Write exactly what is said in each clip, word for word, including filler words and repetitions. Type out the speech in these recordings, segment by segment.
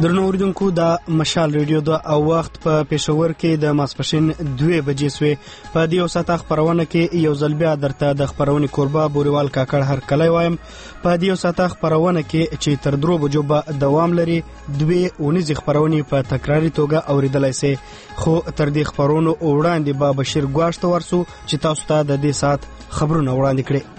درنو اوریدونکو د مشال ریډیو د او وخت په پېښور کې د ماسپښین دوه بجې سوې په دې وساته خبرونه کې یو ځل بیا درته د خبرونې کوربه بوريوال کاکړ هر کله وایم په دې وساته خبرونه کې چې تر درو بجو به دوام لري دوه اونیز خبرونه په تکراری توګه اوریدلای شي خو تر دې خبرونو وړاندې به بشیر ګواښ ته ورسو چې تاسو ته د دې سات خبرونه وړاندې کړي.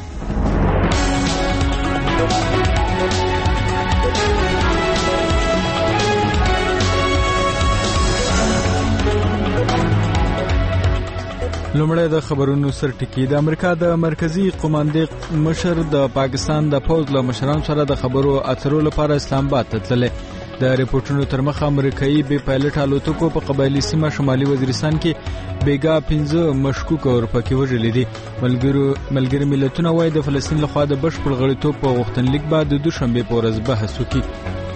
لومړی د خبرونو سرټکی. د امریکا د مرکزی قوماندې مشر د پاکستان د پوز له مشرانو سره د خبرو اترو لپاره اسلام آباد ته تللی. د ریپورتونو تر مخه امریکایي بې پایلټ الوتکو په قبایلي سیمه شمالي وزیرستان کې بیګا پنځه مشکوک اورپکي وژلي دي. ملګرو ملګری ملتونه وايي د فلسطین لخوا د بشپړ غړیتوب په غوښتنلیک بعد د دوشنبه په ورځ بحث وکړي.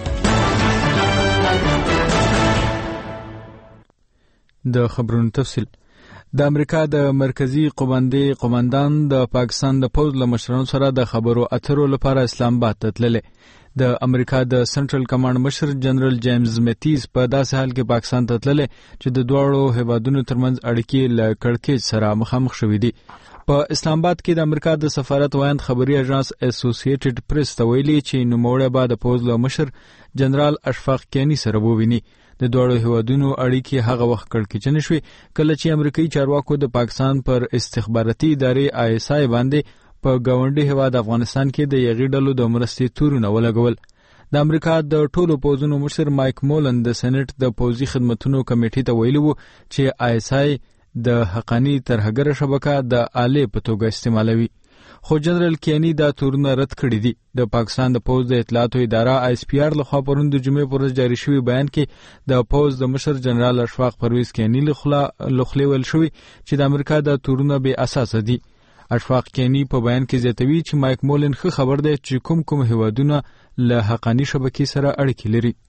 د خبرونو تفصیل. د امریکا د مرکزی قوماندې قوماندان د پاکستان د پوز له مشرانو سره د خبرو اترو لپاره اسلام آباد ته تللی. د امریکا د سنټرل کمانډ مشر جنرال جیمز میتیز په داسې حال کې پاکستان ته تللی چې د دواړو هیوادونو ترمنځ اړیکې له کړکېچ سره مخامخ شوې دي. په اسلام آباد کې د امریکا د سفارت وایند خبري اژانس اسوسییټډ پریس ته ویلي چې نوموړی به د پوز له مشر جنرال اشفاق کینی سره وویني. د دوړو هیوادونو اړیکې هغه وخت کړکېچنې شوې کله چې امریکایي چارواکو د پاکستان پر استخباراتي ادارې آی اس آی باندې په ګاونډي هیواد افغانستان کې د یغي ډلو د مرستې تورونه ولګول. د امریکا د ټولو پوزونو مشر مایک مولن د سېنات د پوزي خدماتو کمیټې ته ویلي وو چې آی اس آی د حقانی ترهګر شبکه د آلې په توګه استعمالوي. خو جنرال کینی دا تورونه رد کړی دي. د پاکستان د پوز د اطلاعاتو اداره آی اس پی آر لخوا پرون د جمعې پر ورځ جاری شوی بیان کې د پوز د مشر جنرال اشفاق پرویز کینی لخوا لخوا ویل شوی چې د امریکا د تورونه به اساس دي. اشفاق کینی په بیان کې زیاتوي چې مایک مولن خو خبر دی چې کوم کوم هیوادونه له حقانی شبکې سره اړیکې لري.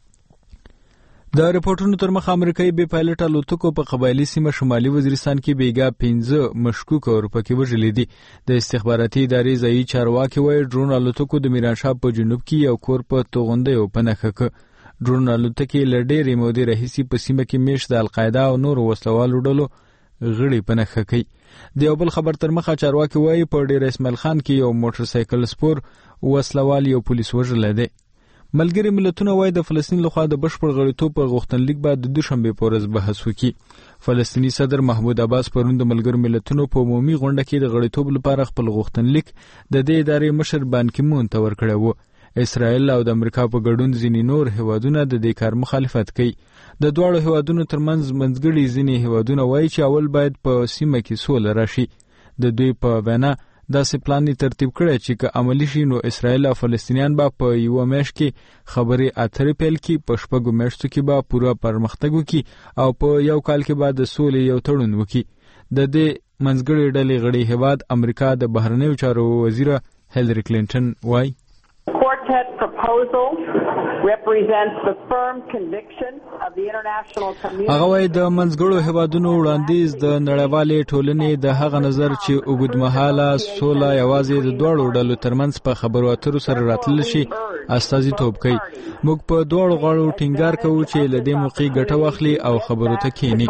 د ریپورتونو تر مخه امریکایي بې پایلټ الوتکو په قبایلي سیمه شمالي وزیرستان کې بیګا پنځه مشکوک اورپکي وژلي دي. د استخباراتي ادارې ځایي چارواکي وایي ډرون الوتکو د میرانشاه په جنوب کې یو کور په توغندیو په نښه کړ. ډرون الوتکې له ډېرې مودې راهیسې په سیمه کې میشت د القاعده او نورو وسلوالو ډلو غړي په نښه کوي. د یو بل خبر تر مخه چارواکي وایي په ډېر اسماعیل خان کې یو موټر سایکل سپور وسلوال یو پولیس وژلی دی. ملګری ملتونه وايي د فلسطین لخوا د بشپړ غړیتوب په غوښتنلیک بعد د دوشنبه په ورځ بحث وکړي. فلسطیني صدر محمود عباس پرون د ملګرو ملتونو په عمومي غونډه کې د غړیتوب لپاره خپل غوښتنلیک د دې ادارې مشر بان کی مون ته ورکړی و. اسرائیل او د امریکا په ګډون ځینې نور هیوادونه د دې کار مخالفت کوي. د دواړو هیوادونو ترمنځ منځګړي ځینې هیوادونه وایي چې اول باید په سیمه کې سوله راشي. د دوی په وینا داسې پلان ترتیب کړی چې که عملی شي نو اسرائیل او فلسطینیان به په یوه میاشت کې خبرې اترې پیل کړي، په شپږو میاشتو کې به پوره پرمختګ وکړي او په یو کال کې به د سولې یو تړون وکړي. د دې منځګړې ډلې غړي هیواد امریکا د بهرنیو چارو وزیره هیلری کلینټن وایي Quartet proposal represents the firm conviction of the international community. هغه وايي د منځګړو هیوادونو وړاندیز د نړیوالې ټولنې د هغه نظر چې اوږدمهاله سوله یوازې د دوړو ډلو ترمنځ په خبرو اترو سره راتلل شي استازیتوب کوي. موږ په دوړو غاړو ټینګار کوو چې له دې موقع ګټه واخلي او خبرو ته کینی.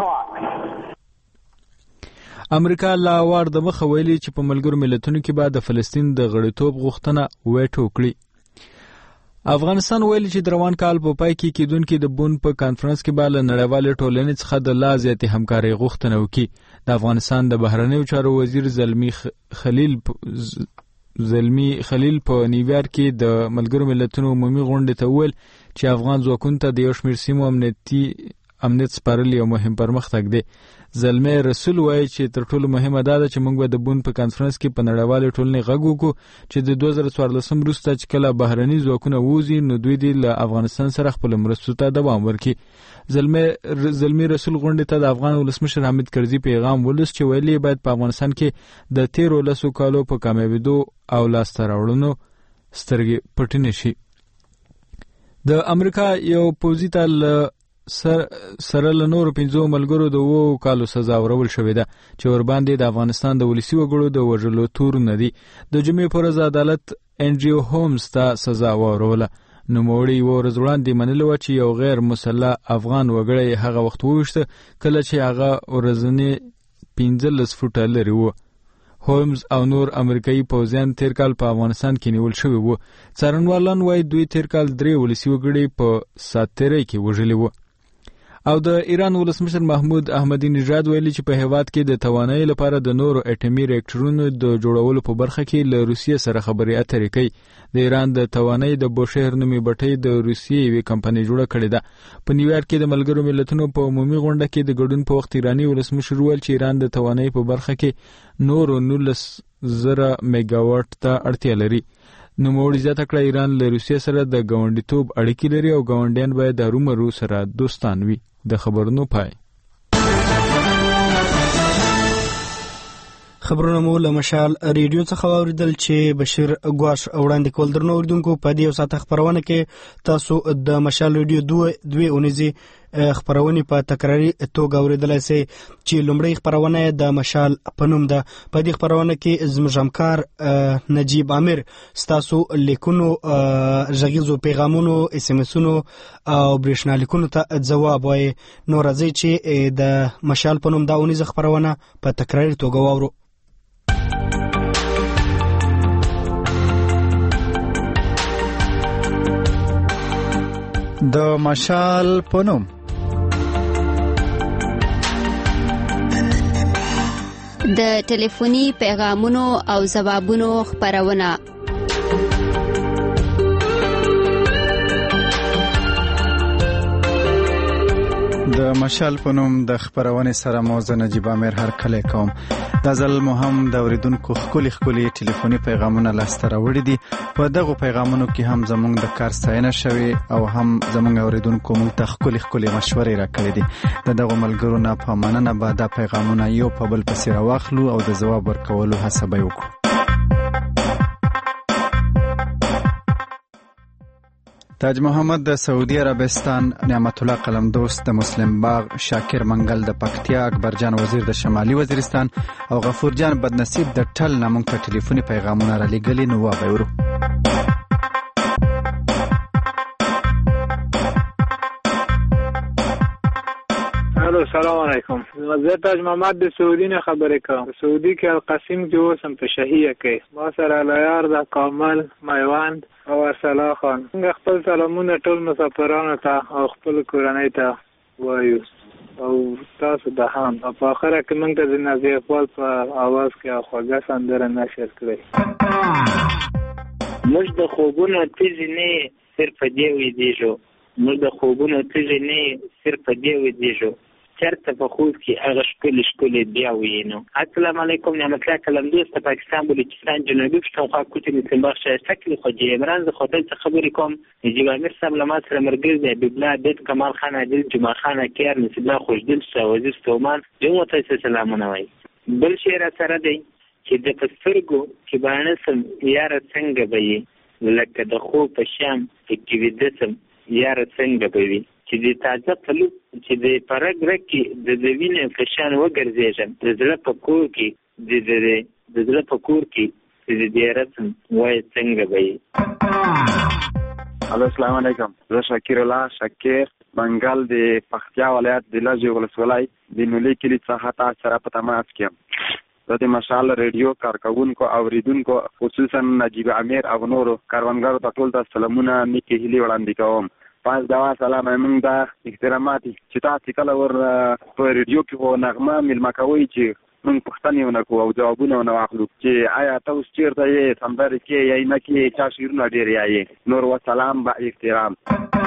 امریکا لا وار د مخه ویلي چې په ملګرو ملتونو کې به د فلسطین د غړیتوب غوښتنه ویټو کړي. افغانستان ویلي چې د روان کال په پای کې کېدونکي د بون په کانفرنس کې به له نړیوالې ټولنې څخه د لا زیاتې همکارۍ غوښتنه وکړي. د افغانستان د بهرنیو چارو وزیر زلمی خلیل زلمی خلیل په نیویارک کې د ملګرو ملتونو عمومي غونډې ته وویل چې افغان ځواکونو ته د یو شمېر سیمو امنیتي امنیت سپارل یو مهم پرمختګ دی. زلمی رسول وایي چې تر ټولو مهمه دا ده چې موږ به د بون په کانفرنس کې په نړیوالې ټولنې غږ وکړو چې د دوه زره څوارلسم وروسته چې کله بهرني ځواکونه ووځي نو دوی دې له افغانستان سره خپلو مرستو ته دوام ورکړي. زلمی زلمی رسول غونډې ته د افغان ولسمشر حامد کرزي پیغام ولوست چې ویلي باید په افغانستان کې د تیرو لسو کالو په کامیابېدو او لاسته راوړنو سترګې پټې نه شي. د امریکا یو پوځي ته سر سره له نورو پنځو ملګرو د اوو کالو سزا ورول شوې ده چې ورباندې د افغانستان د ولسي وګړو د وژلو تورونه دي. د جمعې په ورځ عدالت انډریو هومز ته سزا وروله. نوموړي یوه ورځ وړاندې منلې وه چې یو غیر مسلح افغان وګړی هغه وخت وویشته کله چې هغه ورځنې پنځلس فوټه لرې وه. هولمز او نور امریکایي پوځیان تیر کال په افغانستان کې نیول شوي وو. څارنوالان وایي دوی تیر کال درې ولسي وګړي په ساتیرۍ کې وژلي وو. او د ایران ولسمشر محمود احمدی نژاد ویلي چې په هیواد کې د توانایي لپاره د نورو اټومي ریاکټورونو د جوړولو په برخه کې له روسیې سره خبرې اترې کوي. د ایران د توانایي د بوشهر نومي بټۍ د روسیې یوې کمپنۍ جوړه کړې ده. په نیویارک کې د ملګرو ملتونو په عمومي غونډه کې د ګډون په وخت ایراني ولسمشر وویل چې ایران د توانایي په برخه کې نورو نولس زره میګاواټ ته اړتیا لري. نوموړي زیاته کړه ایران له روسیې سره د ګاونډیتوب اړیکې لري او ګاونډیان باید د هرومرو سره دوستان وي. د خبرونو پای. خبرونه مو له مشال ریډیو څخه واوریدل چې بشیر ګواش وړاندې کول. درنو اوریدونکو په دې ساعت خبرونه کې تاسو د مشال ریډیو دوه دوه اونیزي خبرونه په تکراری توګه اوریدلای شئ چې لومړی خبرونه د مشال په نوم ده. په دې خبرونه کې زموږ همکار نجیب عامر ستاسو لیکونو غږیزو پیغامونو اس ام اسونو او برېښنا لیکونو ته ځواب وایي. نو راځي چې د مشال په نوم دا اونیزه خبرونه په تکراری توګه واورو. د مشال په نوم د ټلیفوني پیغامونو او ځوابونو خبرونه. د مشال په نوم د خبرونې سره موزه نجیب عامر هر کله کوم. دا ځل مو هم د اوریدونکو خولي خولي ټلیفوني پیغامونه لاسته راوړي دي. په دغه پیغامونو کې هم زموږ د کار ستاینه شوي او هم زموږ اوریدونکو موږ ته خولي خولي مشورې راکړي دي. د دغه ملګرو نه په مننه به دا پیغامونه یو په بل پسې راواخلو او د ځواب ورکولو هڅه به وکړو. تاج محمد د سعودي عربستان، نعمت الله قلمدوست د مسلم باغ، شاکر منګل د پکتیا، اکبر جان وزیر د شمالي وزیرستان او غفور جان بدنصیب د ټل نه مونږ ته ټلیفوني پیغامونه را لېږلي. نو وابه ورو. الو السلام علیکم. زه تاج محمد د سعودي نه خبرې کوم. سعودي کې القاسم کې اوسم په شهیه کې. ما سره لایار د کامل میوند او ارسلا خان. موږ خپل سلامونه ټول مسافرانو ته او خپل کورنۍ ته وایو او تاسو د هم په اخره کې موږ ته د نازي اقبال په आवाज کې خوږه سندره نشر کړې. موږ د خوبونو تیزی نه صرف دی وې دیجو. موږ د خوبونو تیزی نه صرف دی وې دیجو. چرته په خوب کې هغه شکل شکل بیا وینو. السلام علیکم. نعمت الله قلمدوست د پاکستان بلوچستان جنوبي پښتونخوا کوټې مسلم باغ شایسته کې خو جې عمران زه خدای ته خبرې کوم. نجیب عامر صاحب له ما سره ملګری دی. حبیب الله عبید، کمال خان عادل، جمعه خان کیار، نصیب الله خوشدل، وزیر ستومان دومره ته سلامونه وایي. بل شی را سره دی چې د پسترګو کې باندې سم یاره څنګه به یې لکه د خوب په شام کې ویده سم یاره څنګه به وي چې د تازه پلو چې د پرګ رکې د د وینې په شان وګرځېږم د زړه په کور کې د د د زړه په کور کې چې د دې رسم وایي څنګه به یې. الو السلام علیکم. زه شاکر الله شاکر منګل د پکتیا ولایت د لږې ولسوالۍ د نولې کلي څخه تاسو سره په تماس کې یم. زه د مشال ریډیو کارکوونکو اوریدونکو خصوصا نجیب عامر او نورو کاروانګرو ته ټول ته سلامونه نیکې هیلې وړاندې کوم. پاس دوا سلام موږ د احتراماتي چې تاسو کله ور په ریډیو کې و نغمه ملما کوي چې موږ پښتني ونه کوو او جوابونه ونه واخلو چې آیا تاسو چیرته یې سندره کې یا نه کې چا شیرونه ډیر یې نور و سلام با احترام.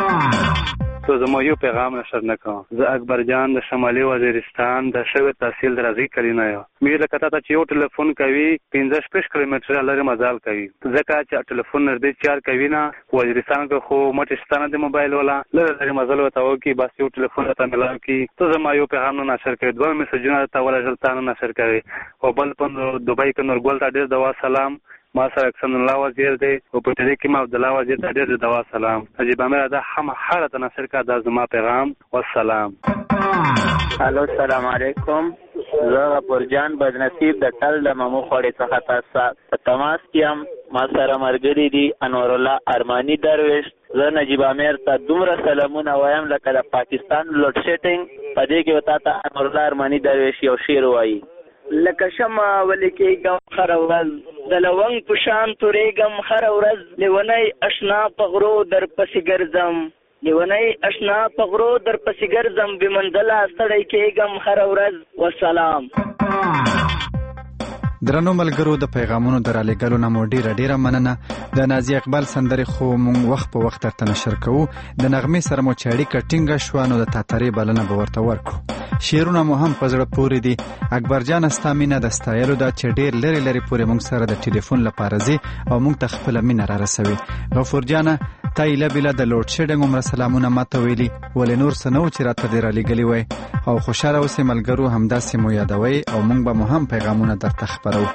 تو زما یو پیغام نشر نکوم. زه اکبر جان د شمالي وزیرستان د شوی تحصیل درازي کلینه یم. مې لکه تا چې یو ټلیفون کوي پنځه شپږ کیلومتره لري مزال کوي ځکه چې ټلیفون نږدې چار کوي نه وزیرستان کې خو مټستانه د موبایل ولا لري مزال وته وکي بس یو ټلیفون ته ملاو کی. تو زما یو پیغام نشر کوي دوه میسجونه ته ولا جلتان نشر کوي او بل په دوبۍ کې نور ګل ته ډیر دوا سلام. ما سره اکسن الله وزیر دی او په دې کې ما عبد الله وزیر ته ډېر دوا سلام. نجیب عامر دا هم حالت نصر کا دا زما پیغام والسلام. الو السلام علیکم. زه غفور جان بدنصیب د ټل د مامو خوړې څخه تاسو په تماس کې یم. ما سره مرګري دي انور الله ارمانی درویش، زه نجیب امیر ته دومره سلامونه وایم لکه د پاکستان لوډ سیټینګ په دې کې به تا ته انورالله ارماني درویش یو شعر وایي لکه شمع ولیکېږم هره ورځ د لونګ په شان تورېږم هره ورځ لیونی اشنا په غرو در پسې ګرځم لیونی اشنا په غرو در پسې ګرځم بې منزله ستړی کېږم هره ورځ وسلام. درنو ملګرو د پیغامونو د رالېږلو نه مو ډیره ډیره مننه. د نازي اقبال سندرې خو مونږ وخت په وخت درته نشر کوو. د نغمې سره مو چې اړیکه ټینګه شوه نو د تاترې بلنه به ورته ورکړو. شعرونه مو هم په زړه پورې دي. اکبر جان ستا مینه د ستایلو ده چې ډېر لرې لرې پورې مونږ سره د ټلیفون لپاره ځي او مونږ ته خپله مینه را رسوي. غفور جانه تا ایله بیله د لوډ شیډینګ عمره سلامونه ماته ویلي، ولې نور څه نه و چې راته دې رالېږلي وای. او خوشحاله اوسئ ملګرو، همداسې مو یادوئ او مونږ به مو هم پیغامونه درته خپروو.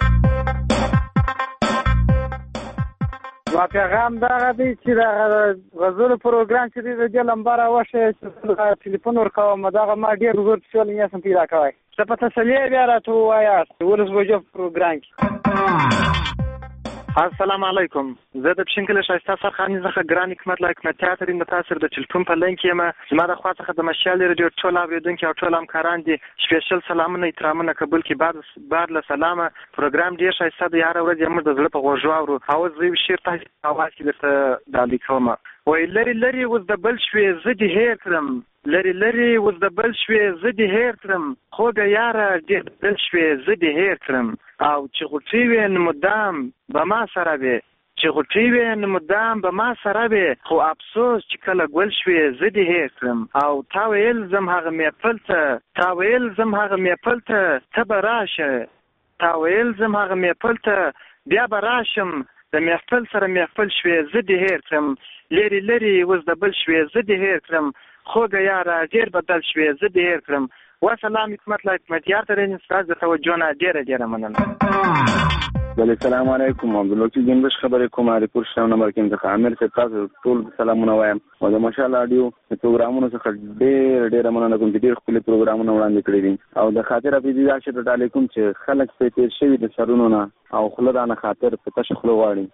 ما پیغام دغه دی چې د غزلو پروګرام چې دی د دې لمبه راوښی چې ټلیفون ورکوم، دغه ما ډېر زور شول نیسم پیدا کوی. څه په تسلي بیا راته ووایاست ولس بجو په پروګرام کې. السلام علیکم، زه د پښین کلي ښایسته سرخاني څخه ګران حکمت لا حکمتیار ترین متاثر د ټلیفون په لین کې یم. زما د خوا څخه د مشال رادیو ټول اورېدونکي او ټول همکاران دي سپیشل سلامونه احترامونه قبول کړي. بعد بعد له سلامه پروګرام ډېر ښایسته دی، هره ورځ یې موږ د زړه په غوږو اورو. او زه یو شعر تاسې په اواز کې درته ډالۍ کوم. وایي لرې لرې اوس د بل شوې زه دې هېر کړم، لرې لرې اوس د بل شوې زه دې هېر کړم، خوږه یاره ډېر بل شوې زه دې هېر کړم. او چې غوټې وې نو مدام به ما سره وې، چې غوټې وې نو مدام به ما سره وې، خو افسوس چې کله ګل شوې زه دې هېر کړم. او تا ویل زم هغه محفل ته، تا ویل زم هغه محفل ته ته به راشه، تا ویل زم هغه محفل ته بیا به راشم، د محفل سره محفل شوې زه دې هېر کړم. لرې لرې اوس د بل شوې زه دې هېر کړم، خوږه یاره ډېر بدل شوې زه دې هېر کړم. وسلام حکمت لا حکمتیار ترین ستاسو د توجه نه ډېره ډېره مننه. بله السلام علیکم، عبدالوکیل جنبش خبرې کوم. علیپور شام نمبر کې څخه امیر صاحب تاسو ټول سلامونه وایم او د مشال رادیو د پروګرامونو څخه ډېر ډېره مننه کوم چې ډېر ښکلي پروګرامونه وړاندې کړي دي. او د خاطر افیدي دا شته ډالۍ کوم چې خلک پرې تېر شوي د سرونو نه او خوله رانه خاطر په تشه خوله غواړي.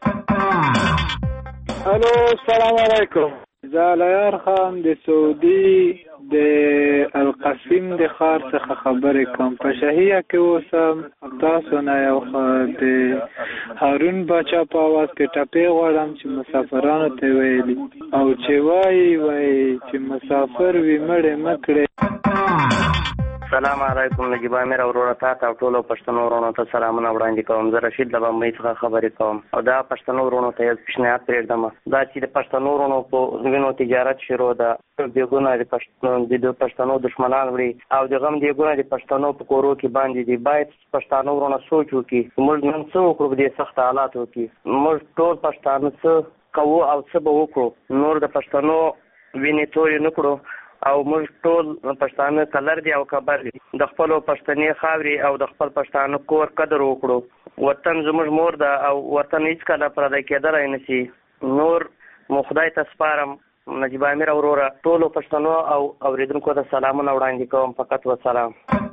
الو السلام علیکم، زه لیار خان د سعودي د القصیم د ښار څخه خبرې کوم. په شهیه کې اوسم. تاسو نه یو د هارون باچا په اواز کې ټپې غواړم چې مسافرانو ته ویلي او چې وایي وایي چې مسافر وي مړې مه کړې. سلام علیکم، نجیب امیر وروره تا ته او ټولو پښتنو وروڼو ته سلامونه وړاندې کوم. زه رشید له بمبۍ څخه خبرې کوم او دا پښتنو وروڼو ته یو پیشنهاد پرېږدم، دا چې د پښتنو وروڼو په وینو تجارت شروع ده، دیګونه د پښتنو د پښتنو دښمنان وړي او د غم دیګونه د پښتنو په کورو کې باندې دي. باید پښتنو وروڼو سوچ وکړي موږ نن څه وکړو په دې سخت حالاتو کې. موږ ټول پښتانه څه کوو او څه به وکړو، نور د پښتنو وینې تویې نه کړو او موږ ټول پښتانه کلر دي او کبر دي. د خپلو پښتنې خاورې او د خپل پښتانه کور قدر وکړو. وطن زموږ مور ده او وطن هېڅکله پردی کېدلی نه شي. نور مو خدای ته سپارم. نجیب امیر وروره ټولو پښتنو او اورېدونکو ته سلامونه وړاندې کوم. فقط وسلام.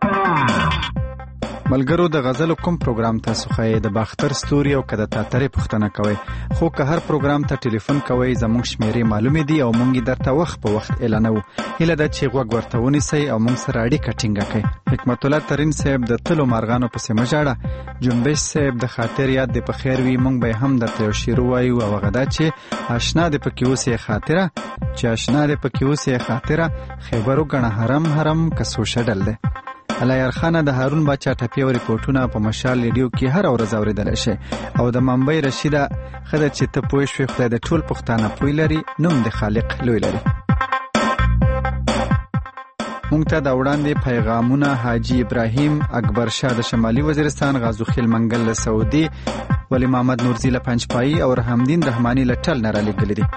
ملګرو د غزلو کوم پروګرام تاسو خو د باختر ستوري او کده تاترې پوښتنه کوي، خو که هر پروګرام ته ټلیفون کوي زموږ شمیرې معلومې دي او مونږ درته وخت په وخت اعلانوو. هیله ده چې غوږ ورته ونیسئ او مونږ سره اړیکه ټینګه کړئ. حکمت الله ترین صاحب د تلو مارغانو پسې مه ژاړه. جنبش صاحب د خاطر یاد دې په خیر وي. مونږ به هم درته یو شعر ووایو او هغه دا چې اشنا دې پکې اوسې خاطره، چې اشنا دې پکې اوسې خاطره، خیبر وګڼه حرم حرم کسو شډل دی. علیار خانه د هارون باچا ټپې او ریپورټونه په مشال ریډیو کې هر ورځ اورېدلی شي. او د ممبۍ رشیده ښه ده چې ته پوه شوې، خدای د ټول پښتانه پوی لري، نوم د خالق لوی لري. مونږ ته د وړاندې پیغامونه حاجی ابراهیم اکبر شاه د شمالي وزیرستان، غازو خیل منګل له سعودي، ولی محمد نورزي له پنجپایي او رحمدین رحماني له ټل نه رالیږلي دي.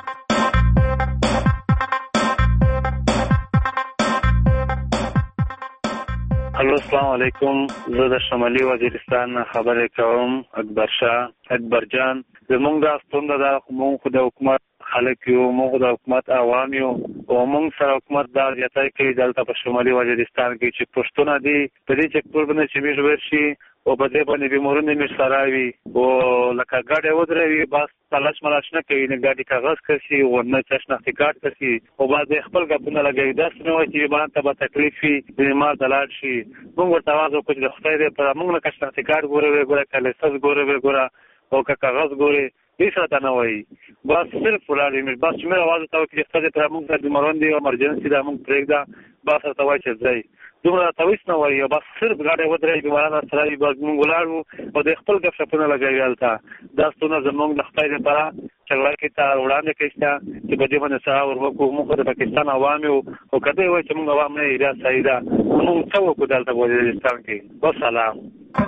الو السلام علیکم، زه د شمالي وزیرستان خبرې کوم. اکبر شاه اکبر جان، زمونږ دا ستونزه ده، مونږ خو د حکومت خلک یو، مونږ د حکومت عوام یو او مونږ سره حکومت دا زیاتی کوي دلته په شمالي وزیرستان کې چې پښتون دي په دې چک پور باندې چې موږ ورشي او په دې باندې بیمارونه مې سره وي او لکه ګاډي ودروي بس تلاش ملاش نه کوي نه ګاډي کاغذ کسي او نه چشناختی کارت کسي او بعد خپل غپونه لګوي داس نه وایي چې باندې به تکلیف وي بیمار دلال شي موږ ورته आवाज وکړو چې خدای دې پر موږ نه کشناختی کارت ګوري ګوره کله سز ګوري ګوره او که کاغذ ګوري هیڅ راته نه وایي بس صرف ولاړ یم بس چې مې आवाज ته وکړي چې خدای پر موږ د بیماران دی او امرجنسي دا موږ پرېږده بس ورته وایي چې ځئ دومره تویس نه وایي بس صرف ګاډی ودرېږي بیماران سره وي بس موږ ولاړ وو او د خپل ګپ شپونه لګوي هلته دا ستونه زموږ د خدای دپاره چغړکې ته وړاندې کړی شته چې په دې باندې څه ور وکړو موږ د پاکستان عوام یو او که دوی وایي چې موږ عوام نه یو بیا صحیح ده موږ څه وکړو دلته په وزیرستان کې وسلام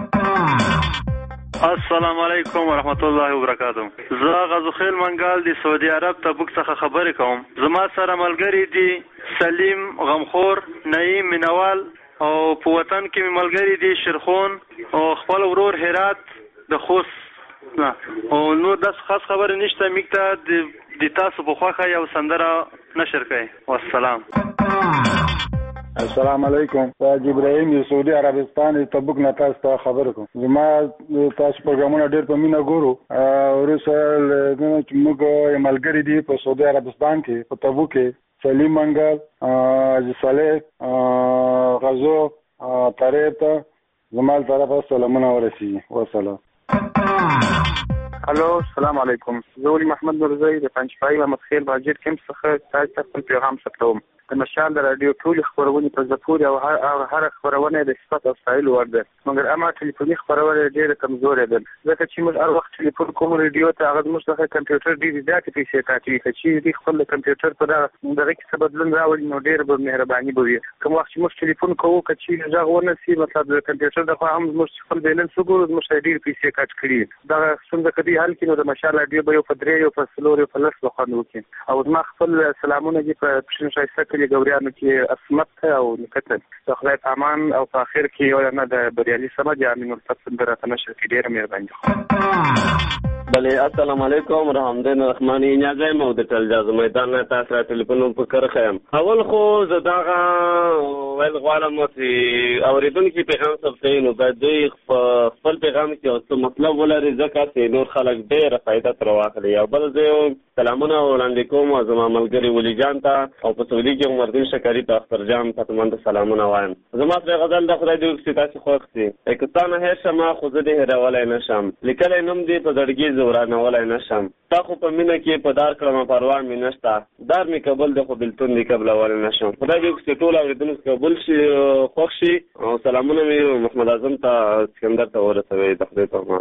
السلام علیکم ورحمت الله وبرکاته زه غزو خیل منګال د سعودي عرب تبوک څخه خبرې کوم زما سره ملګری دي سلیم غمخور نعیم منوال او په وطن کې مې ملګری دي شرخون او خپل ورور هرات د خوست او نو داس خاص خبر نشته میکته د تاسو په خوخه یو سندره نشر کړي والسلام السلام علیکم واجب ابراهیم د سعودي عربستان تبوک نه تاسو ته خبر کوم زما تاسو پروګرامونه ډېر په مینا ګورو او رسول چې موږ ملګری دي په سعودي عربستان کې په تبوک کې سلیم منګل حاجی صالح غزو طریق زمال طرفه سلامونه ورسیږي وسلام الو السلام علیکم زه ولي محمد نورزی د پنځپای محمد خیل باجر کم څخه تاسو ته خپل پیغام ثبتوم د مشال د رادیو ټول خبرونه په زپوري او هر خبرونه د صفات او سټایل ورده مګر اما ټلیفوني خبرونه ډېره کمزورې ده ځکه چې موږ هر وخت ټلیفون کوم رادیو ته هغه موږ څخه کمپیوټر ډېر زیاتې پیسې کاټي چې دې خپل کمپیوټر په دغه کې څه بدلون راوړي نو ډېر به مهرباني به وي کوم وخت چې موږ ټلیفون کوو چې ځا غوونه سي مطلب د کمپیوټر د خوا هم موږ خپل بیلنس وګورو موږ ډېر پیسې کاټ کړي دا څنګه کدي حل کینو د مشال رادیو به یو په درې یو په سلور یو په لس لخوا وکړي او ما خپل سلامونه دي په پښین شایسته کې ګوريانو کې اسمت او نکته د خدای امان او په اخر کې یو نه د بریالي سمج امین الفتح درته نشر کې ډیر مهرباني بله السلام علیکم رحمدین رحمانی نیازه مو د تلجاز میدان تاسو را ټلیفون په کار خیم اول خو زداغه ول غواړم چې اوریدونکو پیغام ثبتین او د دې خپل پیغام کې اوس مطلب ولري ځکه چې نور خلک ډېر فائدہ تر واخلي او بل زه سلامونه وړاندې کوم او زما ملګری ولی جان ته او په سعودي کې مردین شکری ته اختر جام ته مند سلامونه وایم زما په غزل د خدای دې چې تاسو خوښتي پاکستان هر شمه خو زه دې هراولای نشم لیکل نوم دې په زړګي زورانه ولای نشم تا خو په مینه کې په دار کړم پروا مې نشته دار می قبول د خو بلتون دی قبل ول نشم خدای دې چې ټول اوریدونکو قبول شي خوښ شي او سلامونه مې محمد اعظم ته اسکندر ته ورسوي د خدای په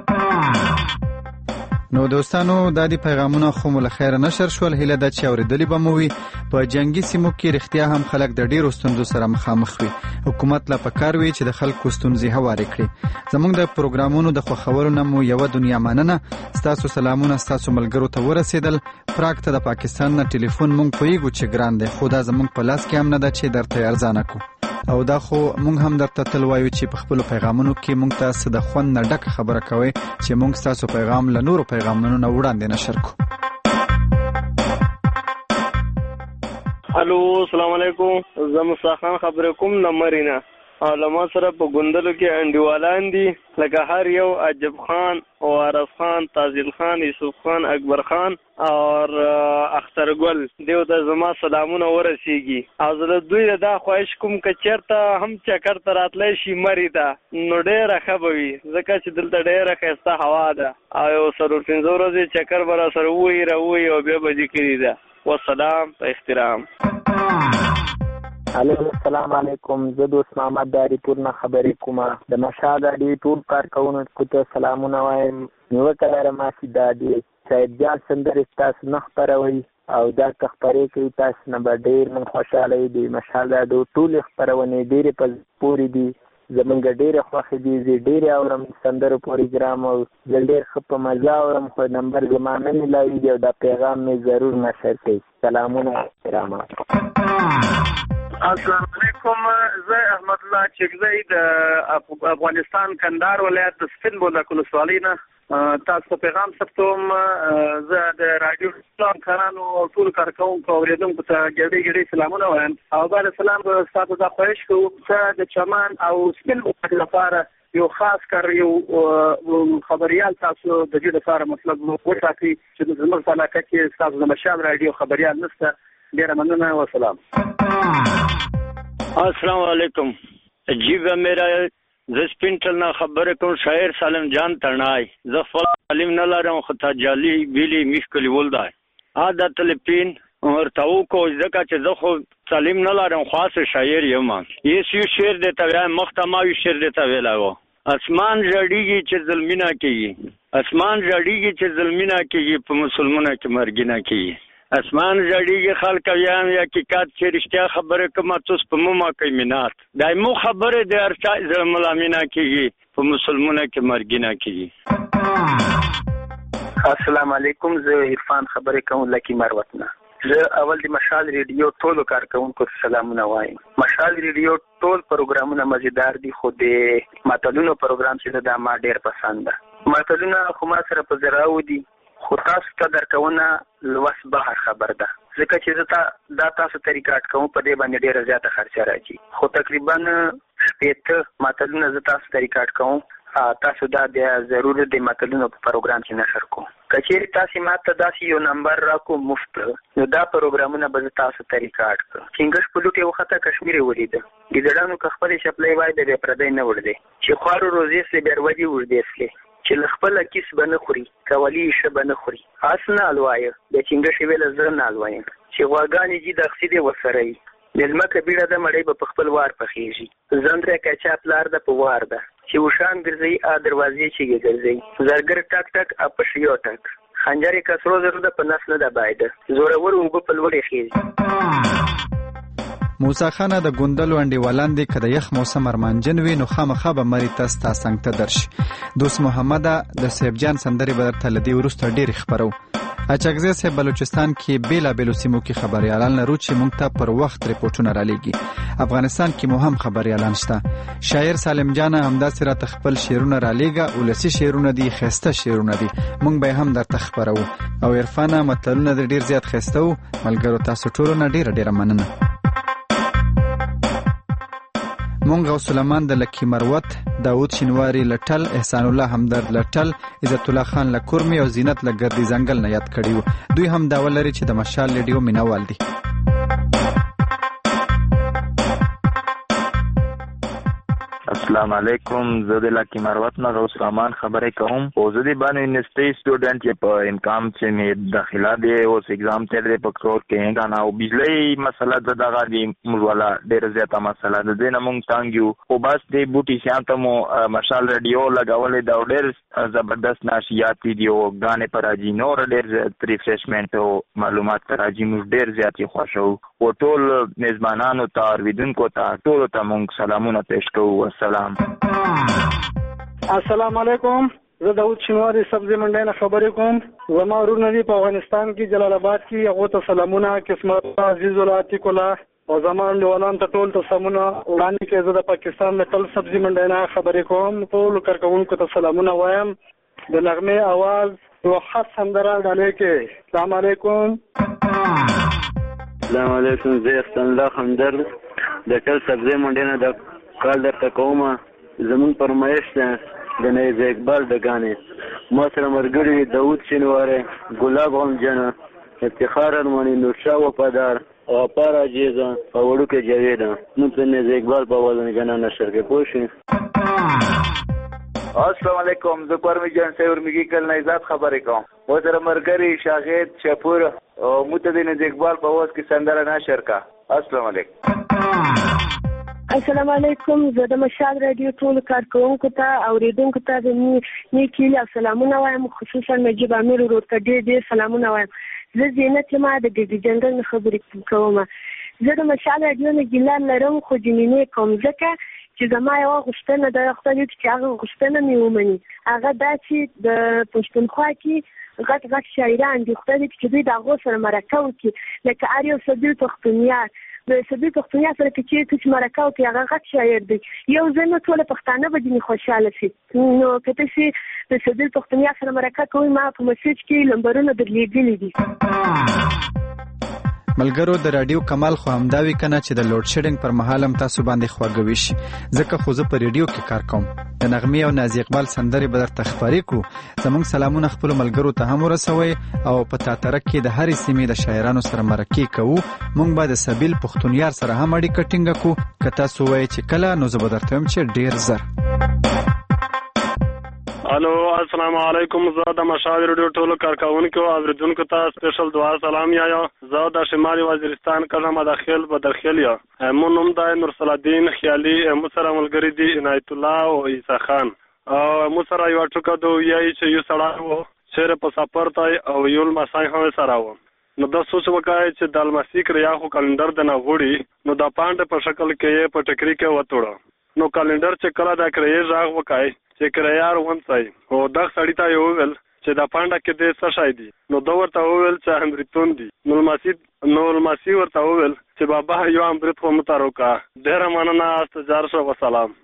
امان نو دوستانو د دې پیغامونه خو مل خیر نشر شول هله د چا اوریدلی به مو وي په جنگي سیمو کې رښتیا هم خلک د ډیرو ستونزو سره مخامخ وي حکومت لا پکار وي چې د خلکو ستونزې هواري کړي زموږ د پروګرامونو د خو خبرونو مو یو دنیا مننه تاسو سلامونه تاسو ملګرو ته ورسېدل پراک ته د پاکستان نه ټلیفون مونږ پویګو چې ګران دی خدا زموږ په لاس کې هم نه ده چې درته ارزانه کو او دا خو مونږ هم درته تل وایو چې په خپل پیغامونو کې مونږ تاسو د خوند نه ډک خبره کوي چې مونږ تاسو پیغام له نورو پیغامونو نه وړاندې نشر کو الو السلام علیکم زه مصطفی خان خبرې کوم نمبرینا علما سره په ګوندلو کې انډیوالان دي لکه هر یو عجب خان او عرف خان تازیل خان یوسف خان اکبر خان او اختر ګل دیو ته زما سلامونه ورسیږي او زه دوی دا خواهش کوم چې چیرته هم چکر ته راتلی شي مری ته نو ډېره ښه به وي ځکه چې دلته ډېره ښایسته هوا ده او یو څلور پنځه ورځې چکر به راسره ووایي راووایي او بیا به ذکري ده والسلام په احترام الو السلام علیکم زه دوست محمد داری پور نه خبرې کوم د مشال راډیو ټول کارکوونکو ته سلامونه وایم نیوکه لرم چې دا دی سید جان سندرې تاسو نه خپروئ او دا که خپرې کوي تاسو نه به ډېر من خوشحاله وي د مشال راډیو ټولې خپرونې ډېرې په پورې دي زمونږ ډېرې خوښې دي زه ډېرې اورم سندرو پروګرام او زه ډېر ښه په مزه اورم خو نمبر زما نه میلاویږي او دا پیغام مې ضرور نشر کوي سلامونه احترامات السلام علیکم زه احمد الله چکزی د افغانستان کندهار ولایت د سپین بولدک ولسوالۍ نه تاسو پیغام ثبتوم زه د رادیو کارانو او ټول کارکوونکو اوریدونکو ته ګډې ګډې سلامونه وایم او بعد سلام به تاسو ته خواهش کوم چې د چمن او سپین بولدک لپاره یو خاص کار یو خبريال تاسو د دې لپاره مطلب وټاکي چې زموږ په علاقه کې تاسو د مشال رادیو خبريال نشته. ډیره مننه او سلام. السلام علیکم. جی و میرا ز سپینټل نه خبره کوم شاعر سالم جان ترنای ز خپل تعلیم نه لرم خو ته جالي ویلي مشکل ولدای عادت لپین ورتاو کو ځکه چې زه خو تعلیم نه لرم خاص شاعر یم. یې یو شعر د تویا مختماوي شعر د تویلاو اسمان جړیږي چې ظلمینه کیږي اسمان جړیږي چې ظلمینه کیږي په مسلمانانو کې مرګینه کیږي اسمان جړیږي خلک یام یا حقیقت چې رښتیا خبره کوم تاسو په مو ما کوي مینات دایمو خبره د ارچا زملامینا کیږي په مسلمانانو کې مرګینه کیږي. السلام علیکم. زه عرفان خبرې کوم لکی مروتنه. زه اول د مشال ریډیو ټولو کارکونکو ته سلامونه وایم. مشال ریډیو ټول پروګرامونه مزیدار دي خو د متلونو پروګرام چې دا ما ډیر پسند ده. متلونه خو ما سره په زراو دي خو تاسو ته درکونه لوس بهر خبر ده ځکه چې زه دا تاسو طریقات کوم په دې باندې ډیره زیاته خرچه راځي خو تقریبا شپږ متلونه زه تاسو طریقات کوم تاسو دا د ضرورت د متلونو په پروګرام کې نشر کوم. کچېری تاسو ماته داسې یو نمبر راکو مفت نو دا پروګرامونه به تاسو طریقات کوم. څنګه په لوټي وخته کشمیري ولیده ګډانو خپل شپلې وای د پردې نه وړدي چې خوارو روزي سره بیروي وړدي اسکه چې خپل کیس بنه خوري کولی شه بنه خوري اسنه الوای د چنګ شویل زرنه الوای چې واګانی جی د خسیده وسري لمه کبیره د مړی په خپل وار پخېږي زندره کچا پلار د پوار ده چې وشان ګرځي ا دروازې چې ګرځي زرګر ټک ټک اپشیو ټک خنجرې کسرو زره د پنس نه د باید زورور وب په لوړې خېږي. موسی خان د ګوندلو انډیوالان دي کده یخ موسم ارمانجن وي نو خامخا به مری تاسو ته څنګه ته درش. دوست محمد د سیب جان سندري بدر تل دی ورسته ډیر خبرو اچګزه سه بلوچستان کې بیلا بیلو سیمو کې خبريالان لرو چې مونږ ته پر وخت ریپورتونه را لېږي. افغانستان کې مهم خبريالان شته. شاعر سالم جان همدا سره تخپل شعرونه را لېږه ولسی شعرونه دي خسته شعرونه دي مونږ به هم در تخبرو او عرفانه متلونه ډیر زیات خسته او ملګرو تاسو ټول نه ډیر ډیر مننه. مونږ غوث سلیمان د لکی مروت داود شینواری لټل احسان الله همدرد لټل عزت الله خان لکرمی او زینت لګردی زنګل نه یاد کړیو. دوی هم دا ولري چې د مشال ریډیو مینوال دي. السلام علیکم. زه د لکی مروت نه غوث سلیمان خبرې کوم. او زه د باندې یونیورسيټي سټوډنټ یم په انکام چې می داخله دی او ایگزام تیر دی په کور کې غانا او بجلی مسله د دغه دی موږ ولا ډیر زیاته مسله ده دینه مونږ تانګیو او بس د بوټي شانته مو مشال ریډیو لګولې دا ډیر زبردست نشریات دی او غانې پر اجي نور ډیر ریفریشمنت او معلومات پر اجي موږ ډیر زیاتې خوشو او ټول میزبانانو ته اوریدونکو ته ټول ته مونږ سلامونه پېښ کوو. السلام السلام علیکم. زه داود شینواری سبزی منډی نه خبرې کوم. زما ورونه دي په افغانستان کې جلال آباد کې هغو ته سلامونه قسمت عزیز الله عتیق الله او زما انډیوالانو ته ټول ته سلامونه وړاندې کې. زه د پاکستان د ټل سبزی منډی نه خبرې کوم. ټول کارکوونکو ته سلامونه وایم. د نغمې اواز یو خاص سندره ډالۍ کې. السلام علیکم. السلام علیکم. زه احسان الله همدرد د ټل سبزی منډی نه د کال درته کومه. زمون فرمایش ده د نیز اقبال د غانې ما سره مرګري داود شینواری ګلاب غمجنه افتخار ارمانی نورشاه وفادار او پارا جیزه او وړوکې جاویده نو په نیز اقبال په وزن غنا نشر کې پوښي. السلام علیکم. زه پرمی جان سیور میگی کل نایزاد خبرې کوم. و سره مرګري شاهد شپور او متدین اقبال په وځ کې سندره نشر کا. السلام علیکم. السلام علیکم. زه د مشال رادیو ټول کارکوونکو ته اوریدونکو ته د نیکی او سلامونه وایم. خصوصا نجیب امیر ورور ته ډېر ډېر سلامونه وایم. زه زینت یم د ګډي جنګل نه خبرې کوم. زه د مشال رادیو نه ګیلان لرم خو جنینې کوم ځکه چې زما یوه غوښتنه ده خدای دې چې هغه غوښتنه مې ومني. هغه دا چې د پښتونخوا کې غټ غټ شاعران دي خدای دې چې دوی د هغو سره مرکه وکړي لکه هر یو سبیل پښتونیار د سبیل پښتونیا سره کې چې چې مرکه وکړي هغه غټ شاعر دی. یو ځل نو ټول پښتانه به ځینې خوشحاله شي. نو که تاسې د سبیل پښتونیا سره مرکه کوئ ما په میسج کې نمبرونه درلیږلي دي. ملګرو د رادیو کمال خو همداوي کنه چې د لوډ شیډینګ پر مهال هم تاسو باندې خواږوي شي، ځکه خو زه په ریډیو کې کار کوم. د نغمې او نازي اقبال سندرې به درته خپرې کړو. زموږ سلامونه خپلو ملګرو ته هم ورسوئ او په تاترک کې د هرې سیمې د شاعرانو سره مرکې کوو. موږ به د سبیل پښتونیار سره هم اړیکه ټینګه کړو. که تاسو وایئ چې کله، نو زه به درته وایم چې ډېر زر. الو السلام علیکم. زه د مشال ریډیو ټولو کارکونکو او اوریدونکو ته سپیشل دعا سلام یایا. زه د شمالي وزیرستان کله مداخل بدرخیل یا مو نوم د نورسل الدین خیالي، مو سره ملګری دی عنایت الله او عیسی خان. او مو سره یو ټکو دو یای چې یو سړی وو چې په سفر ته او یو مسای هم سره و. نو د سوچ وکای چې د المسی کریا خو کلندر د نه وړي، نو د پاند په شکل کې په ټکری کې وټوړه. نو کلندر چې کله د کریا ځاغ وکای چې کریار ونځي او د سړی ته یو ویل چې د پانډه کې د څه شای دي، نو دا ورته ویل چې امرتون دي. نو المسی نو المسی ورته ویل چې بابا یو امرت خو متاروکا. ډیر مننه، استجار شو. وسلام.